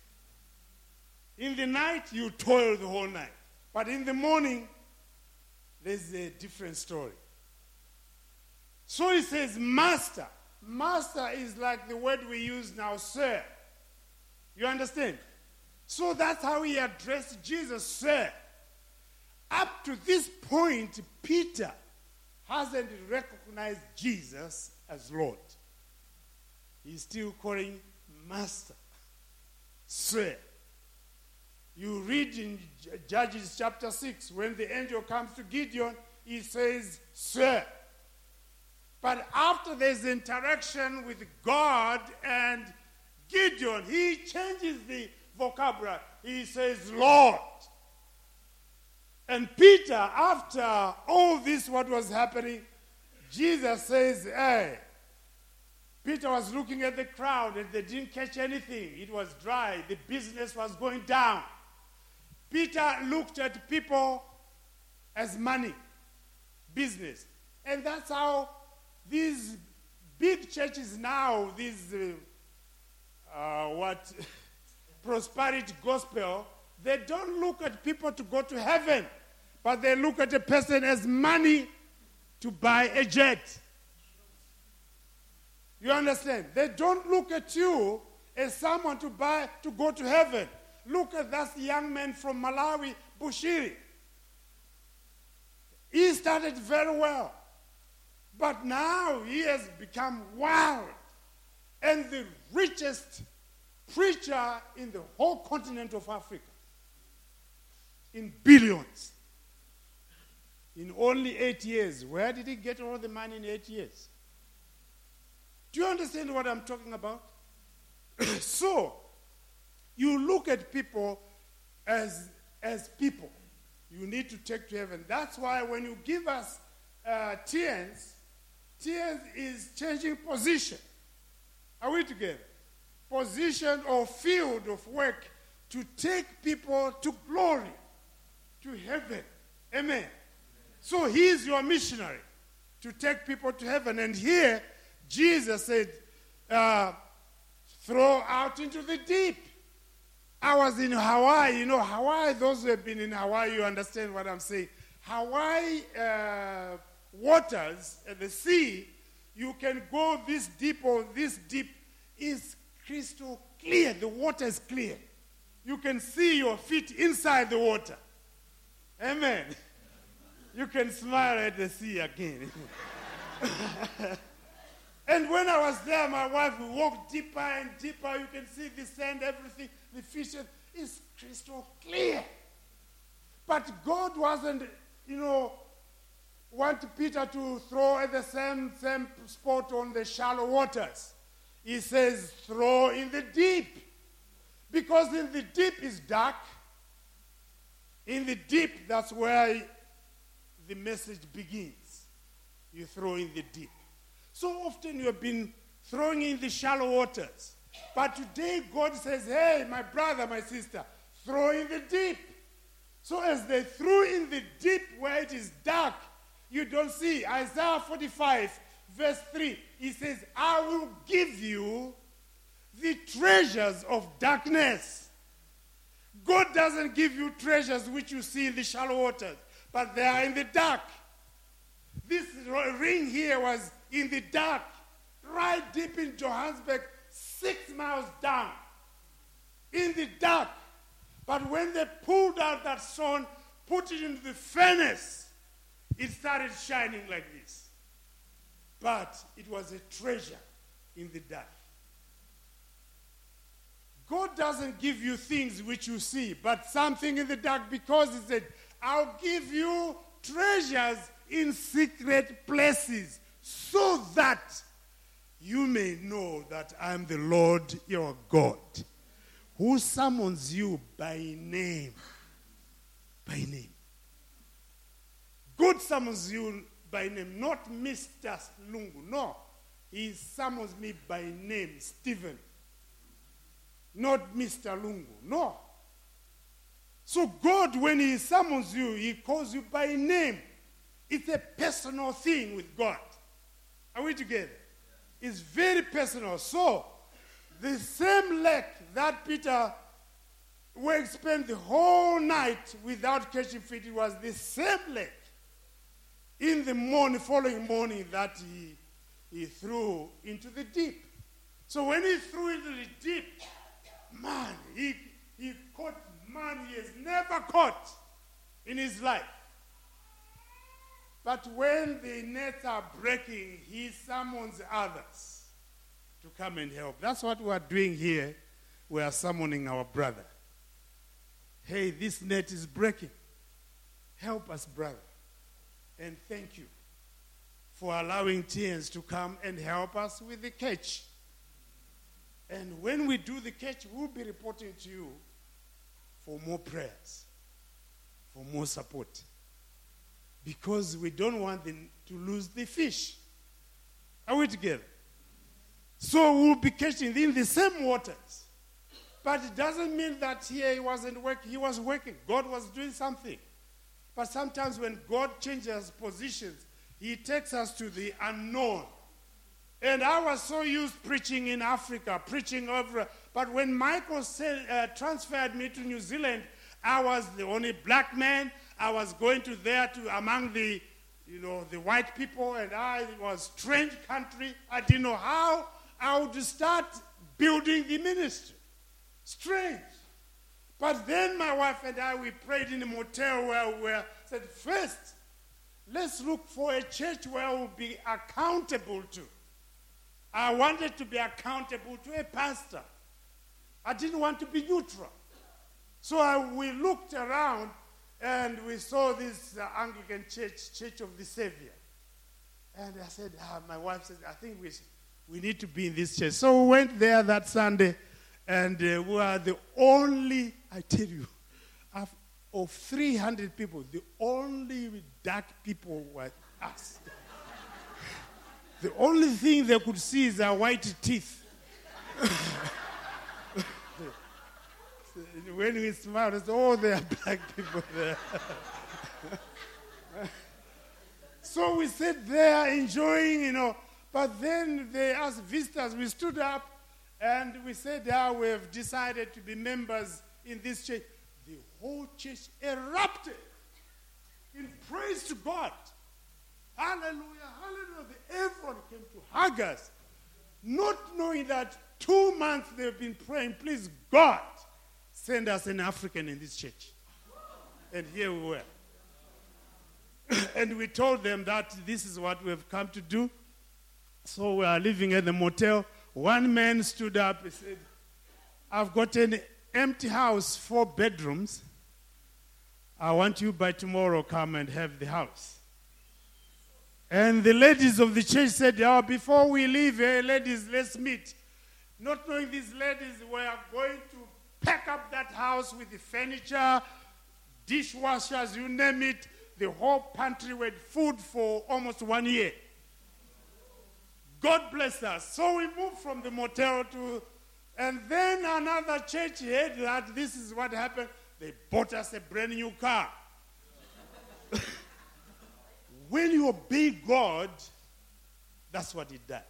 In the night, you toil the whole night. But in the morning, there's a different story. So he says, Master. Master is like the word we use now, sir. You understand? So that's how he addressed Jesus, sir. Up to this point, Peter hasn't recognized Jesus as Lord. He's still calling Master, sir. You read in Judges chapter six, when the angel comes to Gideon, he says, sir. But after there's interaction with God and Gideon, he changes the vocabulary. He says, Lord. And Peter, after all this, what was happening, Jesus says, hey, Peter was looking at the crowd and they didn't catch anything. It was dry. The business was going down. Peter looked at people as money, business. And that's how these big churches now, these, uh, uh, what, prosperity gospel, they don't look at people to go to heaven, but they look at a person as money to buy a jet. You understand? They don't look at you as someone to buy to go to heaven. Look at that young man from Malawi, Bushiri. He started very well. But now he has become wild and the richest preacher in the whole continent of Africa. In billions. In only eight years. Where did he get all the money in eight years? Do you understand what I'm talking about? So, you look at people as, as people. You need to take to heaven. That's why when you give us uh, tears, tears is changing position. Are we together? Position or field of work to take people to glory, to heaven. Amen. So he's your missionary to take people to heaven. And here, Jesus said, uh, throw out into the deep. I was in Hawaii. You know, Hawaii, those who have been in Hawaii, you understand what I'm saying. Hawaii uh, waters, uh, the sea, you can go this deep or this deep, is crystal clear. The water is clear. You can see your feet inside the water. Amen. You can smile at the sea again. And when I was there, my wife, we walked deeper and deeper. You can see the sand, everything, the fish is crystal clear. But God wasn't, you know, want Peter to throw at the same, same spot on the shallow waters. He says, throw in the deep. Because in the deep is dark. In the deep, that's where the message begins. You throw in the deep. So often you have been throwing in the shallow waters. But today God says, hey, my brother, my sister, throw in the deep. So as they threw in the deep where it is dark, you don't see. Isaiah forty-five, verse three, he says, I will give you the treasures of darkness. God doesn't give you treasures which you see in the shallow waters, but they are in the dark. This ring here was in the dark, right deep in Johannesburg, six miles down, in the dark. But when they pulled out that stone, put it into the furnace, it started shining like this. But it was a treasure in the dark. God doesn't give you things which you see, but something in the dark, because he said, I'll give you treasures in secret places so that you may know that I'm the Lord your God, who summons you by name. By name. God summons you by name, not Mister Lungu. No. He summons me by name, Stephen. Not Mister Lungu. No. So God, when he summons you, he calls you by name. It's a personal thing with God. Are we together? It's very personal. So, the same lake that Peter Wake spent the whole night without catching fish, it was the same lake in the morning, following morning, that he, he threw into the deep. So when he threw into the deep, man, he, he caught man he has never caught in his life. But when the nets are breaking, he summons others to come and help. That's what we are doing here. We are summoning our brother. Hey, this net is breaking. Help us, brother. And thank you for allowing T Ns to come and help us with the catch. And when we do the catch, we'll be reporting to you for more prayers, for more support. Because we don't want them to lose the fish. Are we together? So we'll be catching in the same waters. But it doesn't mean that here he wasn't working. He was working. God was doing something. But sometimes when God changes positions, he takes us to the unknown. And I was so used preaching in Africa, preaching over. But when Michael said, uh, transferred me to New Zealand, I was the only black man. I was going to there to among the, you know, the white people, and I it was strange country. I didn't know how I would start building the ministry. Strange. But then my wife and I, we prayed in a motel where we were, said, first, let's look for a church where we'll be accountable to. I wanted to be accountable to a pastor. I didn't want to be neutral. So I, we looked around and we saw this uh, Anglican church, Church of the Savior. And I said, ah, my wife said, I think we, we need to be in this church. So we went there that Sunday, and uh, we are the only, I tell you, of, of three hundred people, the only dark people were us. The only thing they could see is our white teeth. When we smiled, we said, oh, there are black people there. So we sat there enjoying, you know. But then they asked visitors, we stood up and we said, yeah, we have decided to be members in this church. The whole church erupted in praise to God. Hallelujah, hallelujah. Everyone came to hug us, not knowing that two months they've been praying, please, God, send us an African in this church. And here we were. And we told them that this is what we have come to do. So we are living at the motel. One man stood up and said, I've got an empty house, four bedrooms. I want you by tomorrow come and have the house. And the ladies of the church said, oh, before we leave, hey, ladies, let's meet. Not knowing these ladies were going to pack up that house with the furniture, dishwashers, you name it, the whole pantry with food for almost one year. God bless us. So we moved from the motel to, and then another church heard that this is what happened. They bought us a brand new car. When you obey God, that's what He does.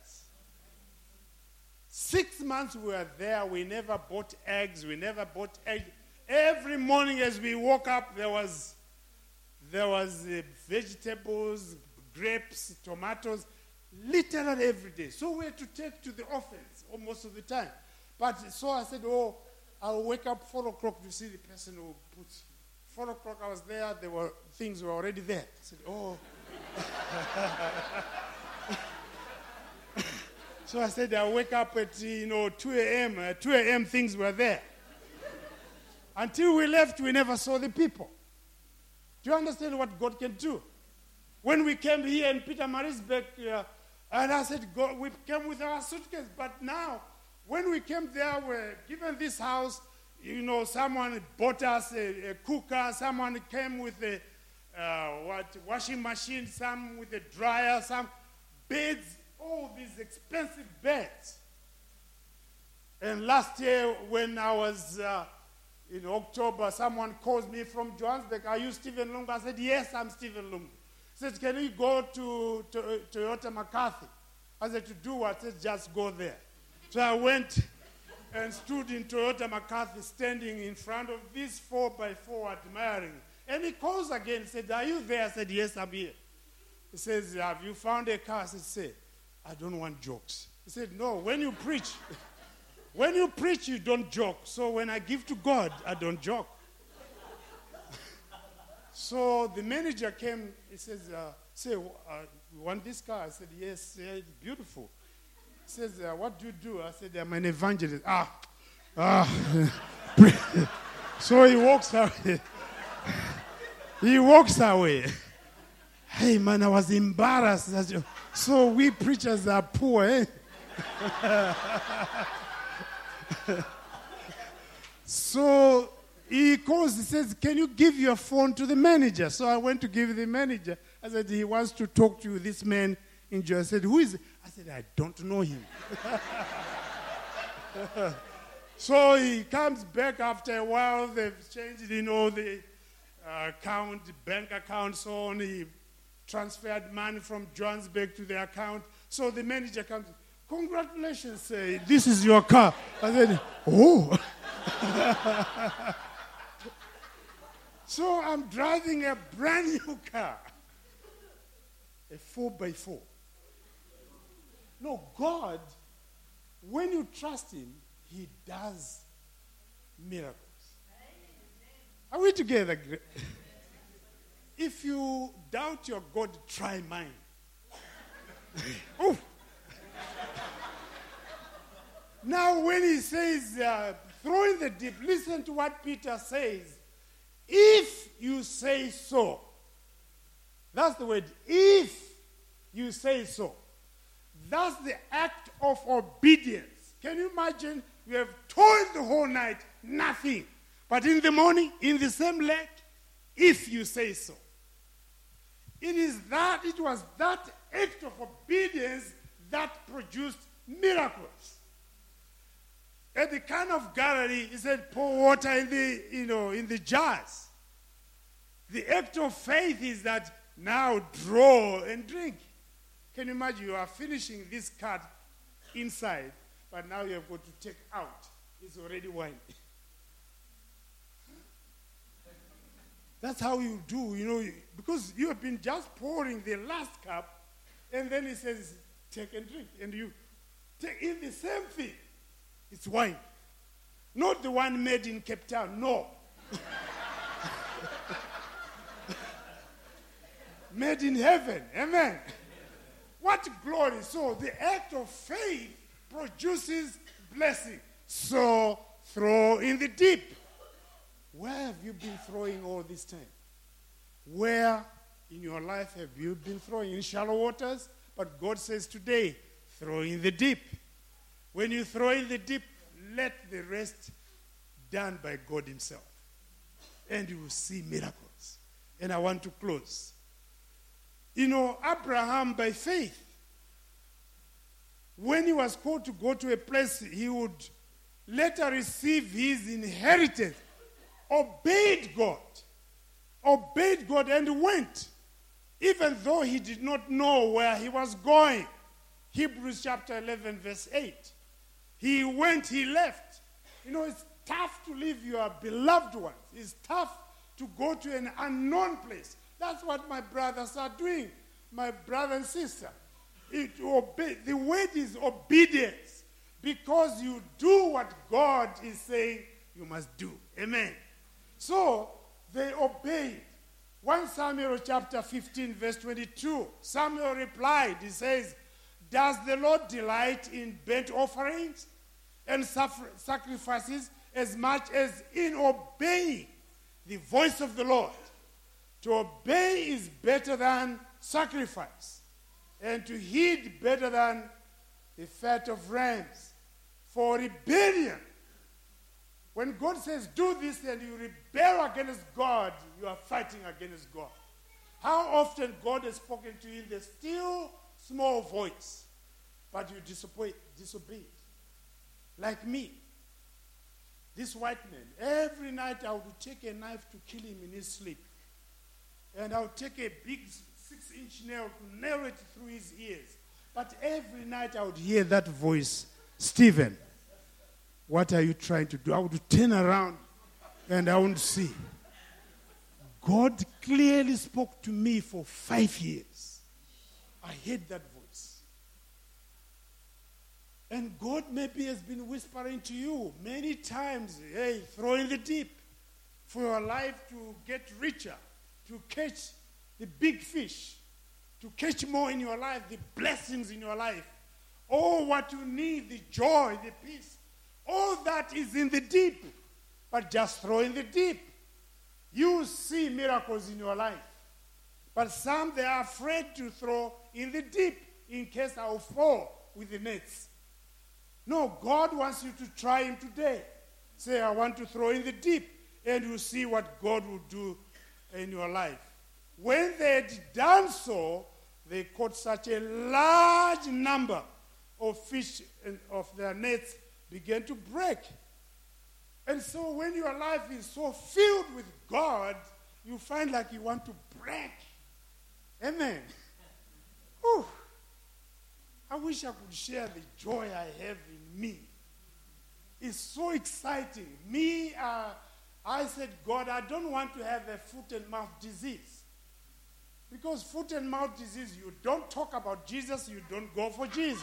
Six months we were there, we never bought eggs, we never bought eggs. Every morning as we woke up, there was, there was uh, vegetables, grapes, tomatoes, literally every day. So we had to take to the office most of the time. But so I said, oh, I'll wake up four o'clock to see the person who puts. Four o'clock I was there, there were things were already there. I said, oh. So I said, I wake up at, you know, two a.m. Uh, two a.m. things were there. Until we left, we never saw the people. Do you understand what God can do? When we came here in Pietermaritzburg, uh, and I said, God, we came with our suitcase. But now, when we came there, we were given this house. You know, someone bought us a, a cooker. Someone came with a uh, what washing machine. Some with a dryer. Some beds. All these expensive beds. And last year, when I was uh, in October, someone calls me from Johannesburg. Are you Stephen Lungu? I said, yes, I'm Stephen Lungu. He said, can you go to, to uh, Toyota McCarthy? I said, to do what? I said, just go there. So I went and stood in Toyota McCarthy, standing in front of this four by four, admiring. And he calls again. He said, are you there? I said, yes, I'm here. He says, have you found a car? I said, say, I don't want jokes. He said, no, when you preach, when you preach, you don't joke. So when I give to God, I don't joke. So the manager came, he says, uh, say, uh, you want this car? I said, yes, yeah, it's beautiful. He says, uh, what do you do? I said, I'm an evangelist. Ah, ah. So he walks away. He walks away. Hey, man, I was embarrassed. So we preachers are poor, eh? So he calls, he says, can you give your phone to the manager? So I went to give the manager. I said, he wants to talk to you, this man in Joe. I said, who is it? I said, I don't know him. So he comes back after a while. They've changed, you know, the uh, account, bank account, so on. He transferred money from Johannesburg to the account. So the manager comes, congratulations, say, this is your car. I said, oh. So I'm driving a brand new car, a four by four. No, God, when you trust him, he does miracles. Are we together? If you doubt your God, try mine. Oh. Now when he says, uh, throw in the deep, listen to what Peter says. If you say so. That's the word. If you say so. That's the act of obedience. Can you imagine? You have toiled the whole night, nothing. But in the morning, in the same leg, if you say so. It is that, it was that act of obedience that produced miracles. At the kind of gallery, he said, pour water in the, you know, in the jars. The act of faith is that now draw and drink. Can you imagine? You are finishing this card inside, but now you have got to take out. It's already wine. That's how you do, you know, because you have been just pouring the last cup, and then he says, take and drink. And you take in the same thing. It's wine. Not the one made in Cape Town, no. Made in heaven, amen. What glory. So the act of faith produces blessing. So throw in the deep. Where have you been throwing all this time? Where in your life have you been throwing? In shallow waters? But God says today, throw in the deep. When you throw in the deep, let the rest done by God himself. And you will see miracles. And I want to close. You know, Abraham, by faith, when he was called to go to a place he would later receive his inheritance, obeyed God. Obeyed God and went. Even though he did not know where he was going. Hebrews chapter eleven, verse eight. He went, he left. You know, it's tough to leave your beloved ones. It's tough to go to an unknown place. That's what my brothers are doing, my brother and sister. It obey, the word is obedience. Because you do what God is saying you must do. Amen. So, they obeyed. First Samuel chapter fifteen, verse twenty-two. Samuel replied, he says, Does the Lord delight in burnt offerings and suffer- sacrifices as much as in obeying the voice of the Lord? To obey is better than sacrifice, and to heed better than the fat of rams. For rebellion, when God says do this and you rebel against God, you are fighting against God. How often God has spoken to you in the still small voice, but you disobey, disobey it. Like me, this white man, every night I would take a knife to kill him in his sleep. And I would take a big six-inch nail to nail it through his ears. But every night I would hear that voice, Stephen, what are you trying to do? I would turn around and I would see. God clearly spoke to me for five years. I heard that voice. And God maybe has been whispering to you many times, hey, throw in the deep for your life to get richer, to catch the big fish, to catch more in your life, the blessings in your life. All what you need, the joy, the peace, all that is in the deep. But just throw in the deep. You see miracles in your life. But some, they are afraid to throw in the deep in case I'll fall with the nets. No, God wants you to try him today. Say, I want to throw in the deep, and you'll see what God will do in your life. When they had done so, they caught such a large number of fish, and of their nets began to break. And so when your life is so filled with God, you find like you want to break. Amen. Whew. I wish I could share the joy I have in me. It's so exciting. Me, uh, I said, God, I don't want to have a foot and mouth disease. Because foot and mouth disease, you don't talk about Jesus, you don't go for Jesus.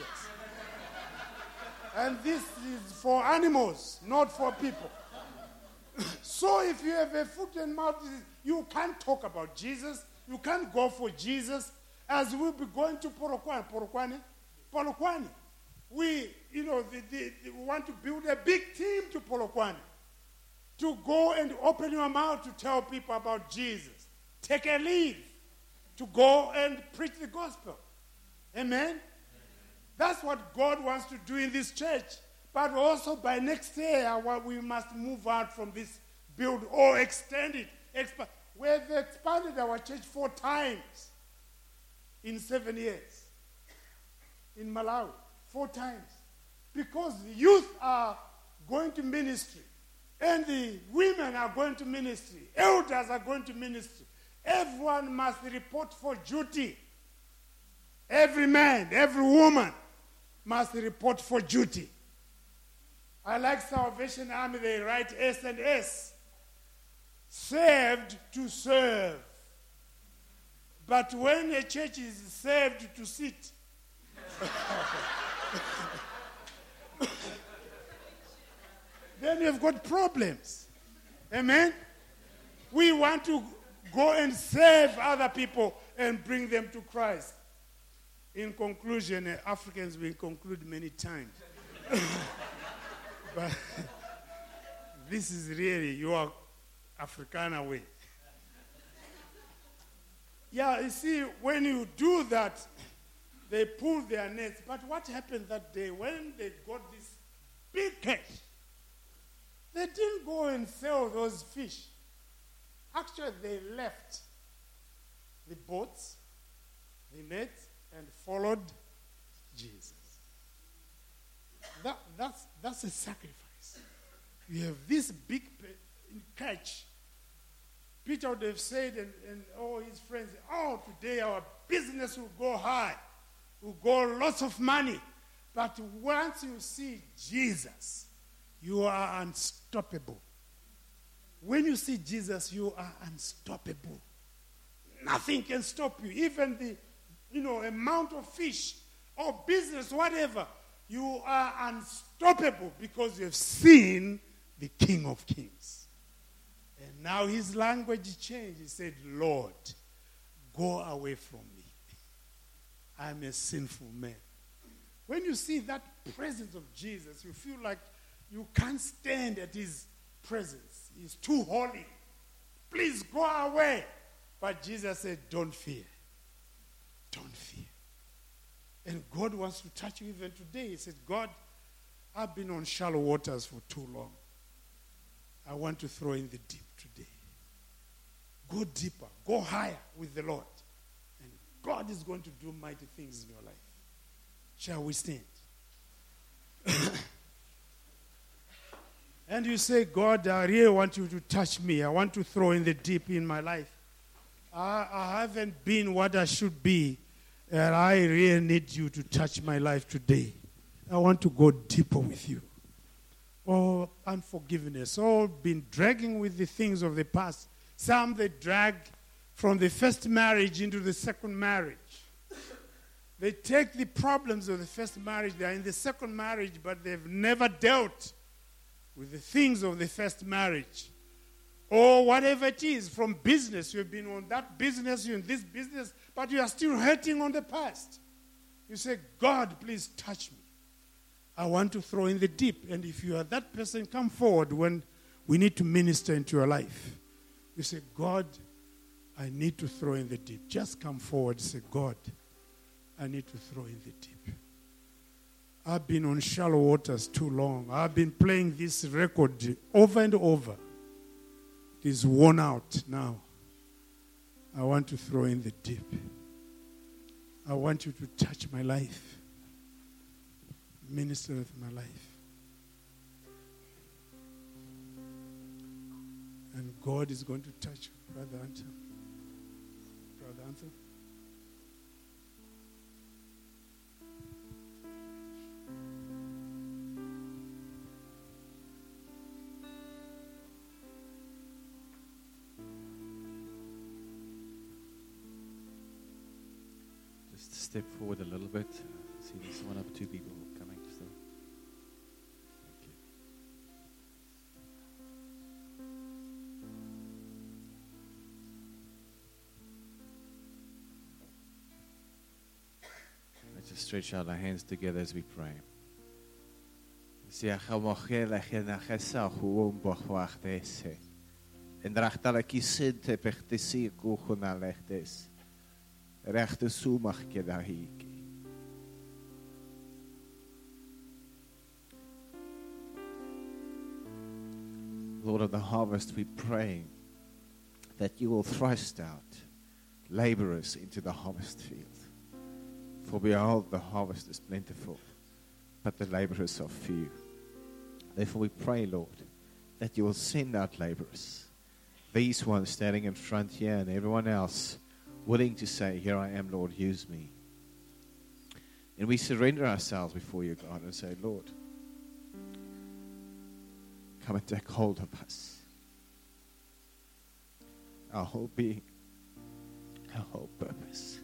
And this is for animals, not for people. So if you have a foot and mouth disease, you can't talk about Jesus, you can't go for Jesus, as we'll be going to Polokwane. Polokwane? Polokwane. We, you know, the, the, the, we want to build a big team to Polokwane. To go and open your mouth to tell people about Jesus. Take a leave to go and preach the gospel. Amen? Amen? That's what God wants to do in this church. But also by next year, we must move out from this build or extend it. Exp- we have expanded our church four times in seven years. In Malawi, four times. Because the youth are going to ministry. And the women are going to ministry. Elders are going to ministry. Everyone must report for duty. Every man, every woman must report for duty. I like Salvation Army, they write S and S. Saved to serve. But when a church is saved to sit, then you've got problems. Amen? We want to go and save other people and bring them to Christ. In conclusion, uh, Africans will conclude many times. But this is really your Africana way. Yeah, you see, when you do that, they pull their nets. But what happened that day when they got this big catch? They didn't go and sell those fish. Actually, they left the boats, the nets, and followed Jesus. That, that's, that's a sacrifice. You have this big catch. Peter would have said, and, and all his friends, oh, today our business will go high. Will go lots of money. But once you see Jesus, you are unstoppable. When you see Jesus, you are unstoppable. Nothing can stop you. Even the, you know, amount of fish or business, whatever, you are unstoppable because you have seen the King of Kings. And now his language changed. He said, Lord, go away from me. I'm a sinful man. When you see that presence of Jesus, you feel like you can't stand at his presence. He's too holy. Please go away. But Jesus said, don't fear. Don't fear. And God wants to touch you even today. He said, God, I've been on shallow waters for too long. I want to throw in the deep today. Go deeper. Go higher with the Lord. And God is going to do mighty things in your life. Shall we stand? And you say, God, I really want you to touch me. I want to throw in the deep in my life. I, I haven't been what I should be. And I really need you to touch my life today. I want to go deeper with you. Oh, unforgiveness. Oh, been dragging with the things of the past. Some they drag from the first marriage into the second marriage. They take the problems of the first marriage. They are in the second marriage, but they've never dealt with the things of the first marriage. Or whatever it is, from business. You've been on that business, you're in this business, but you are still hurting on the past. You say, God, please touch me. I want to throw in the deep. And if you are that person, come forward when we need to minister into your life. You say, God, I need to throw in the deep. Just come forward and say, God, I need to throw in the deep. I've been on shallow waters too long. I've been playing this record over and over. It is worn out now. I want to throw in the deep. I want you to touch my life. Minister with my life. And God is going to touch you, Brother Anton. Brother Anton. Just step forward a little bit. See, there's one up, two people coming still. Thank you. Let's just stretch out our hands together as we pray. Rechte sumach ke dahiki. Lord of the harvest, we pray that you will thrust out laborers into the harvest field. For behold, the harvest is plentiful, but the laborers are few. Therefore we pray, Lord, that you will send out laborers. These ones standing in front here and everyone else willing to say, here I am, Lord, use me. And we surrender ourselves before you, God, and say, Lord, come and take hold of us. Our whole being, our whole purpose.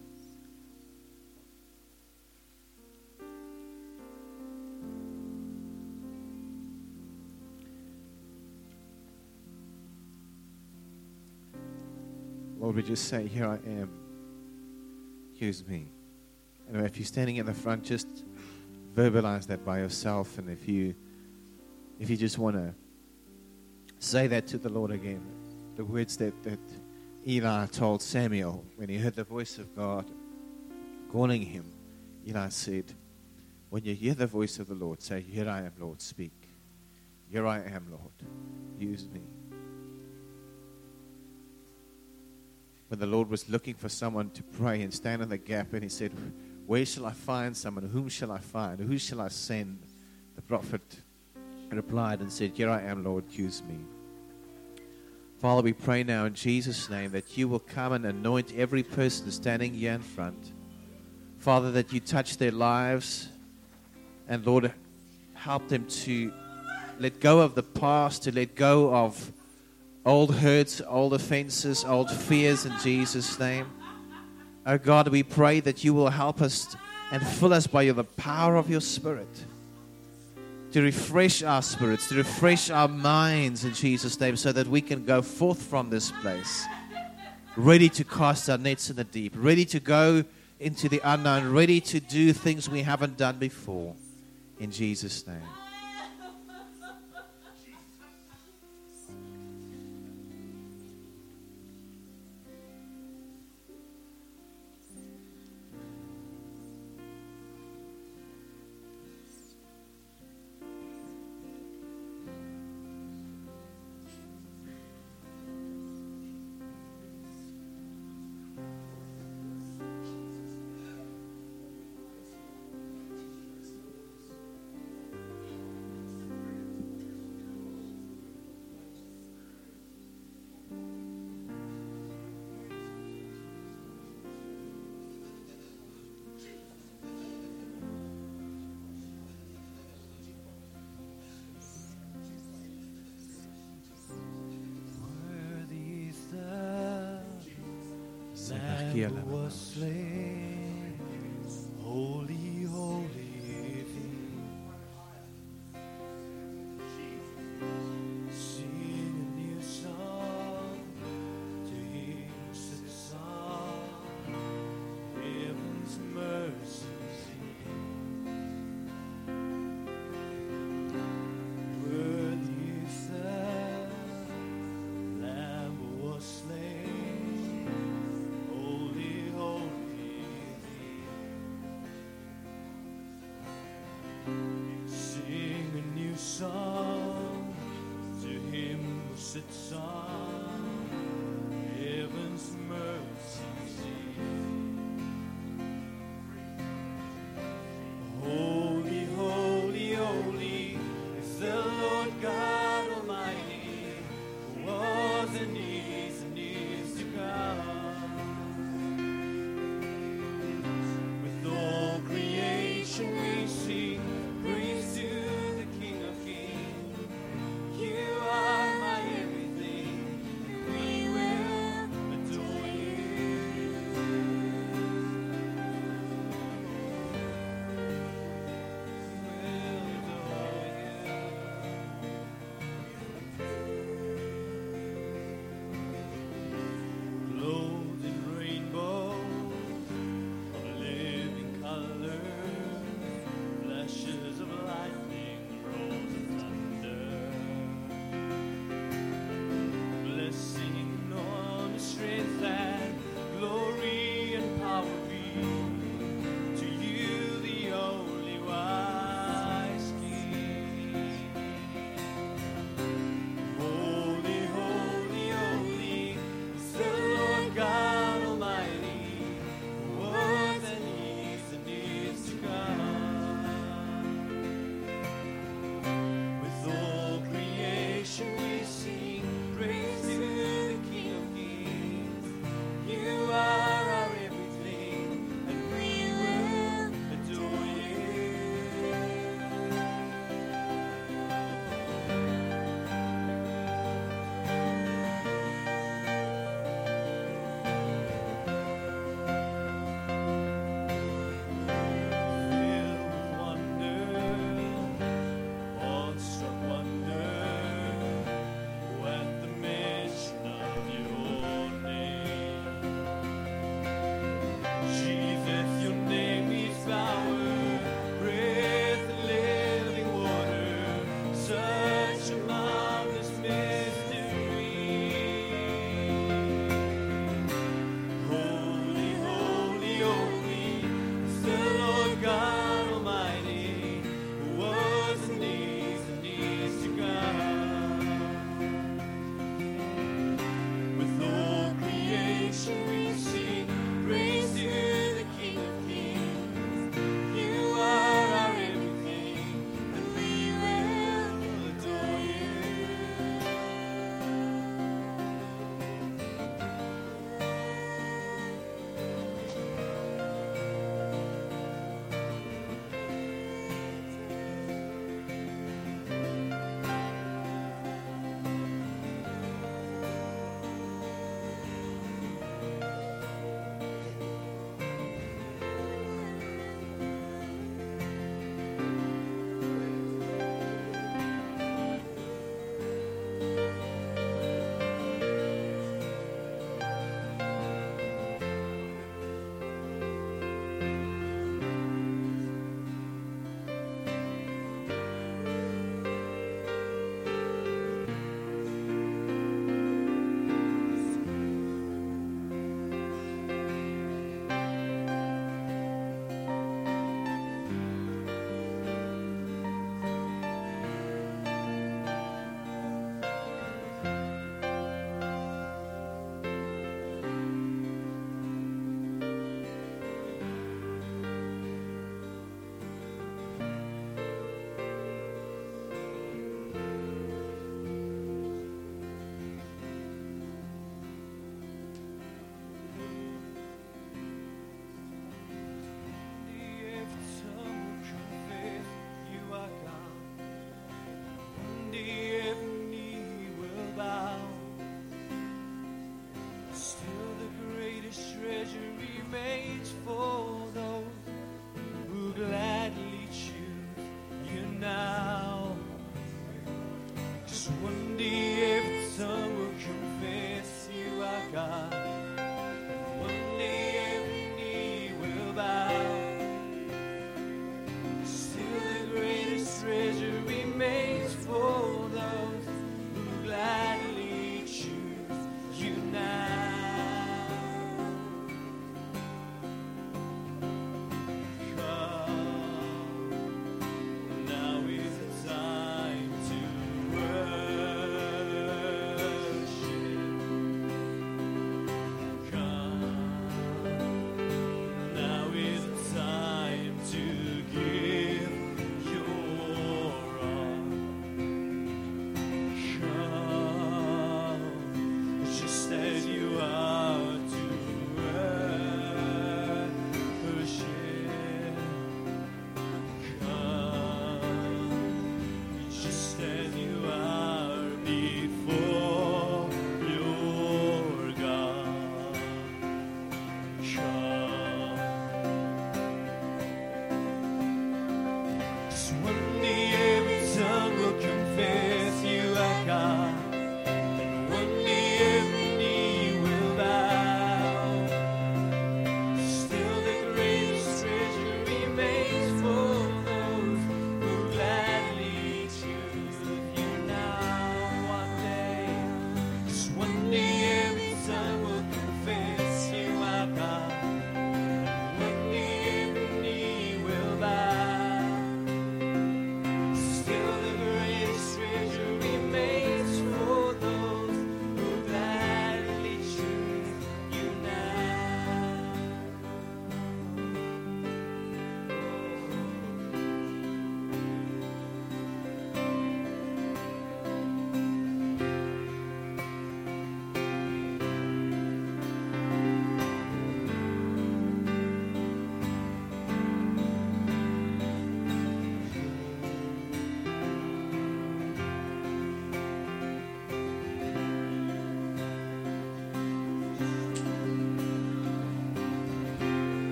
Lord, we just say, here I am. Use me. And if you're standing in the front, just verbalize that by yourself. And if you if you just want to say that to the Lord again, the words that, that Eli told Samuel when he heard the voice of God calling him, Eli said, when you hear the voice of the Lord, say, here I am, Lord, speak. Here I am, Lord. Use me. When the Lord was looking for someone to pray and stand in the gap, and he said, where shall I find someone? Whom shall I find? Who shall I send? The prophet replied and said, here I am, Lord, use me. Father, we pray now in Jesus' name that you will come and anoint every person standing here in front. Father, that you touch their lives, and Lord, help them to let go of the past, to let go of old hurts, old offenses, old fears in Jesus' name. Oh God, we pray that you will help us and fill us by the power of your Spirit to refresh our spirits, to refresh our minds in Jesus' name, so that we can go forth from this place ready to cast our nets in the deep, ready to go into the unknown, ready to do things we haven't done before. In Jesus' name. Lamb was slain, holy, holy thee. Sing a new song to him who sits on heaven's mercy seat. Worthy is the Lamb who was slain, holy, holy thee. Sing a new song to him who sits on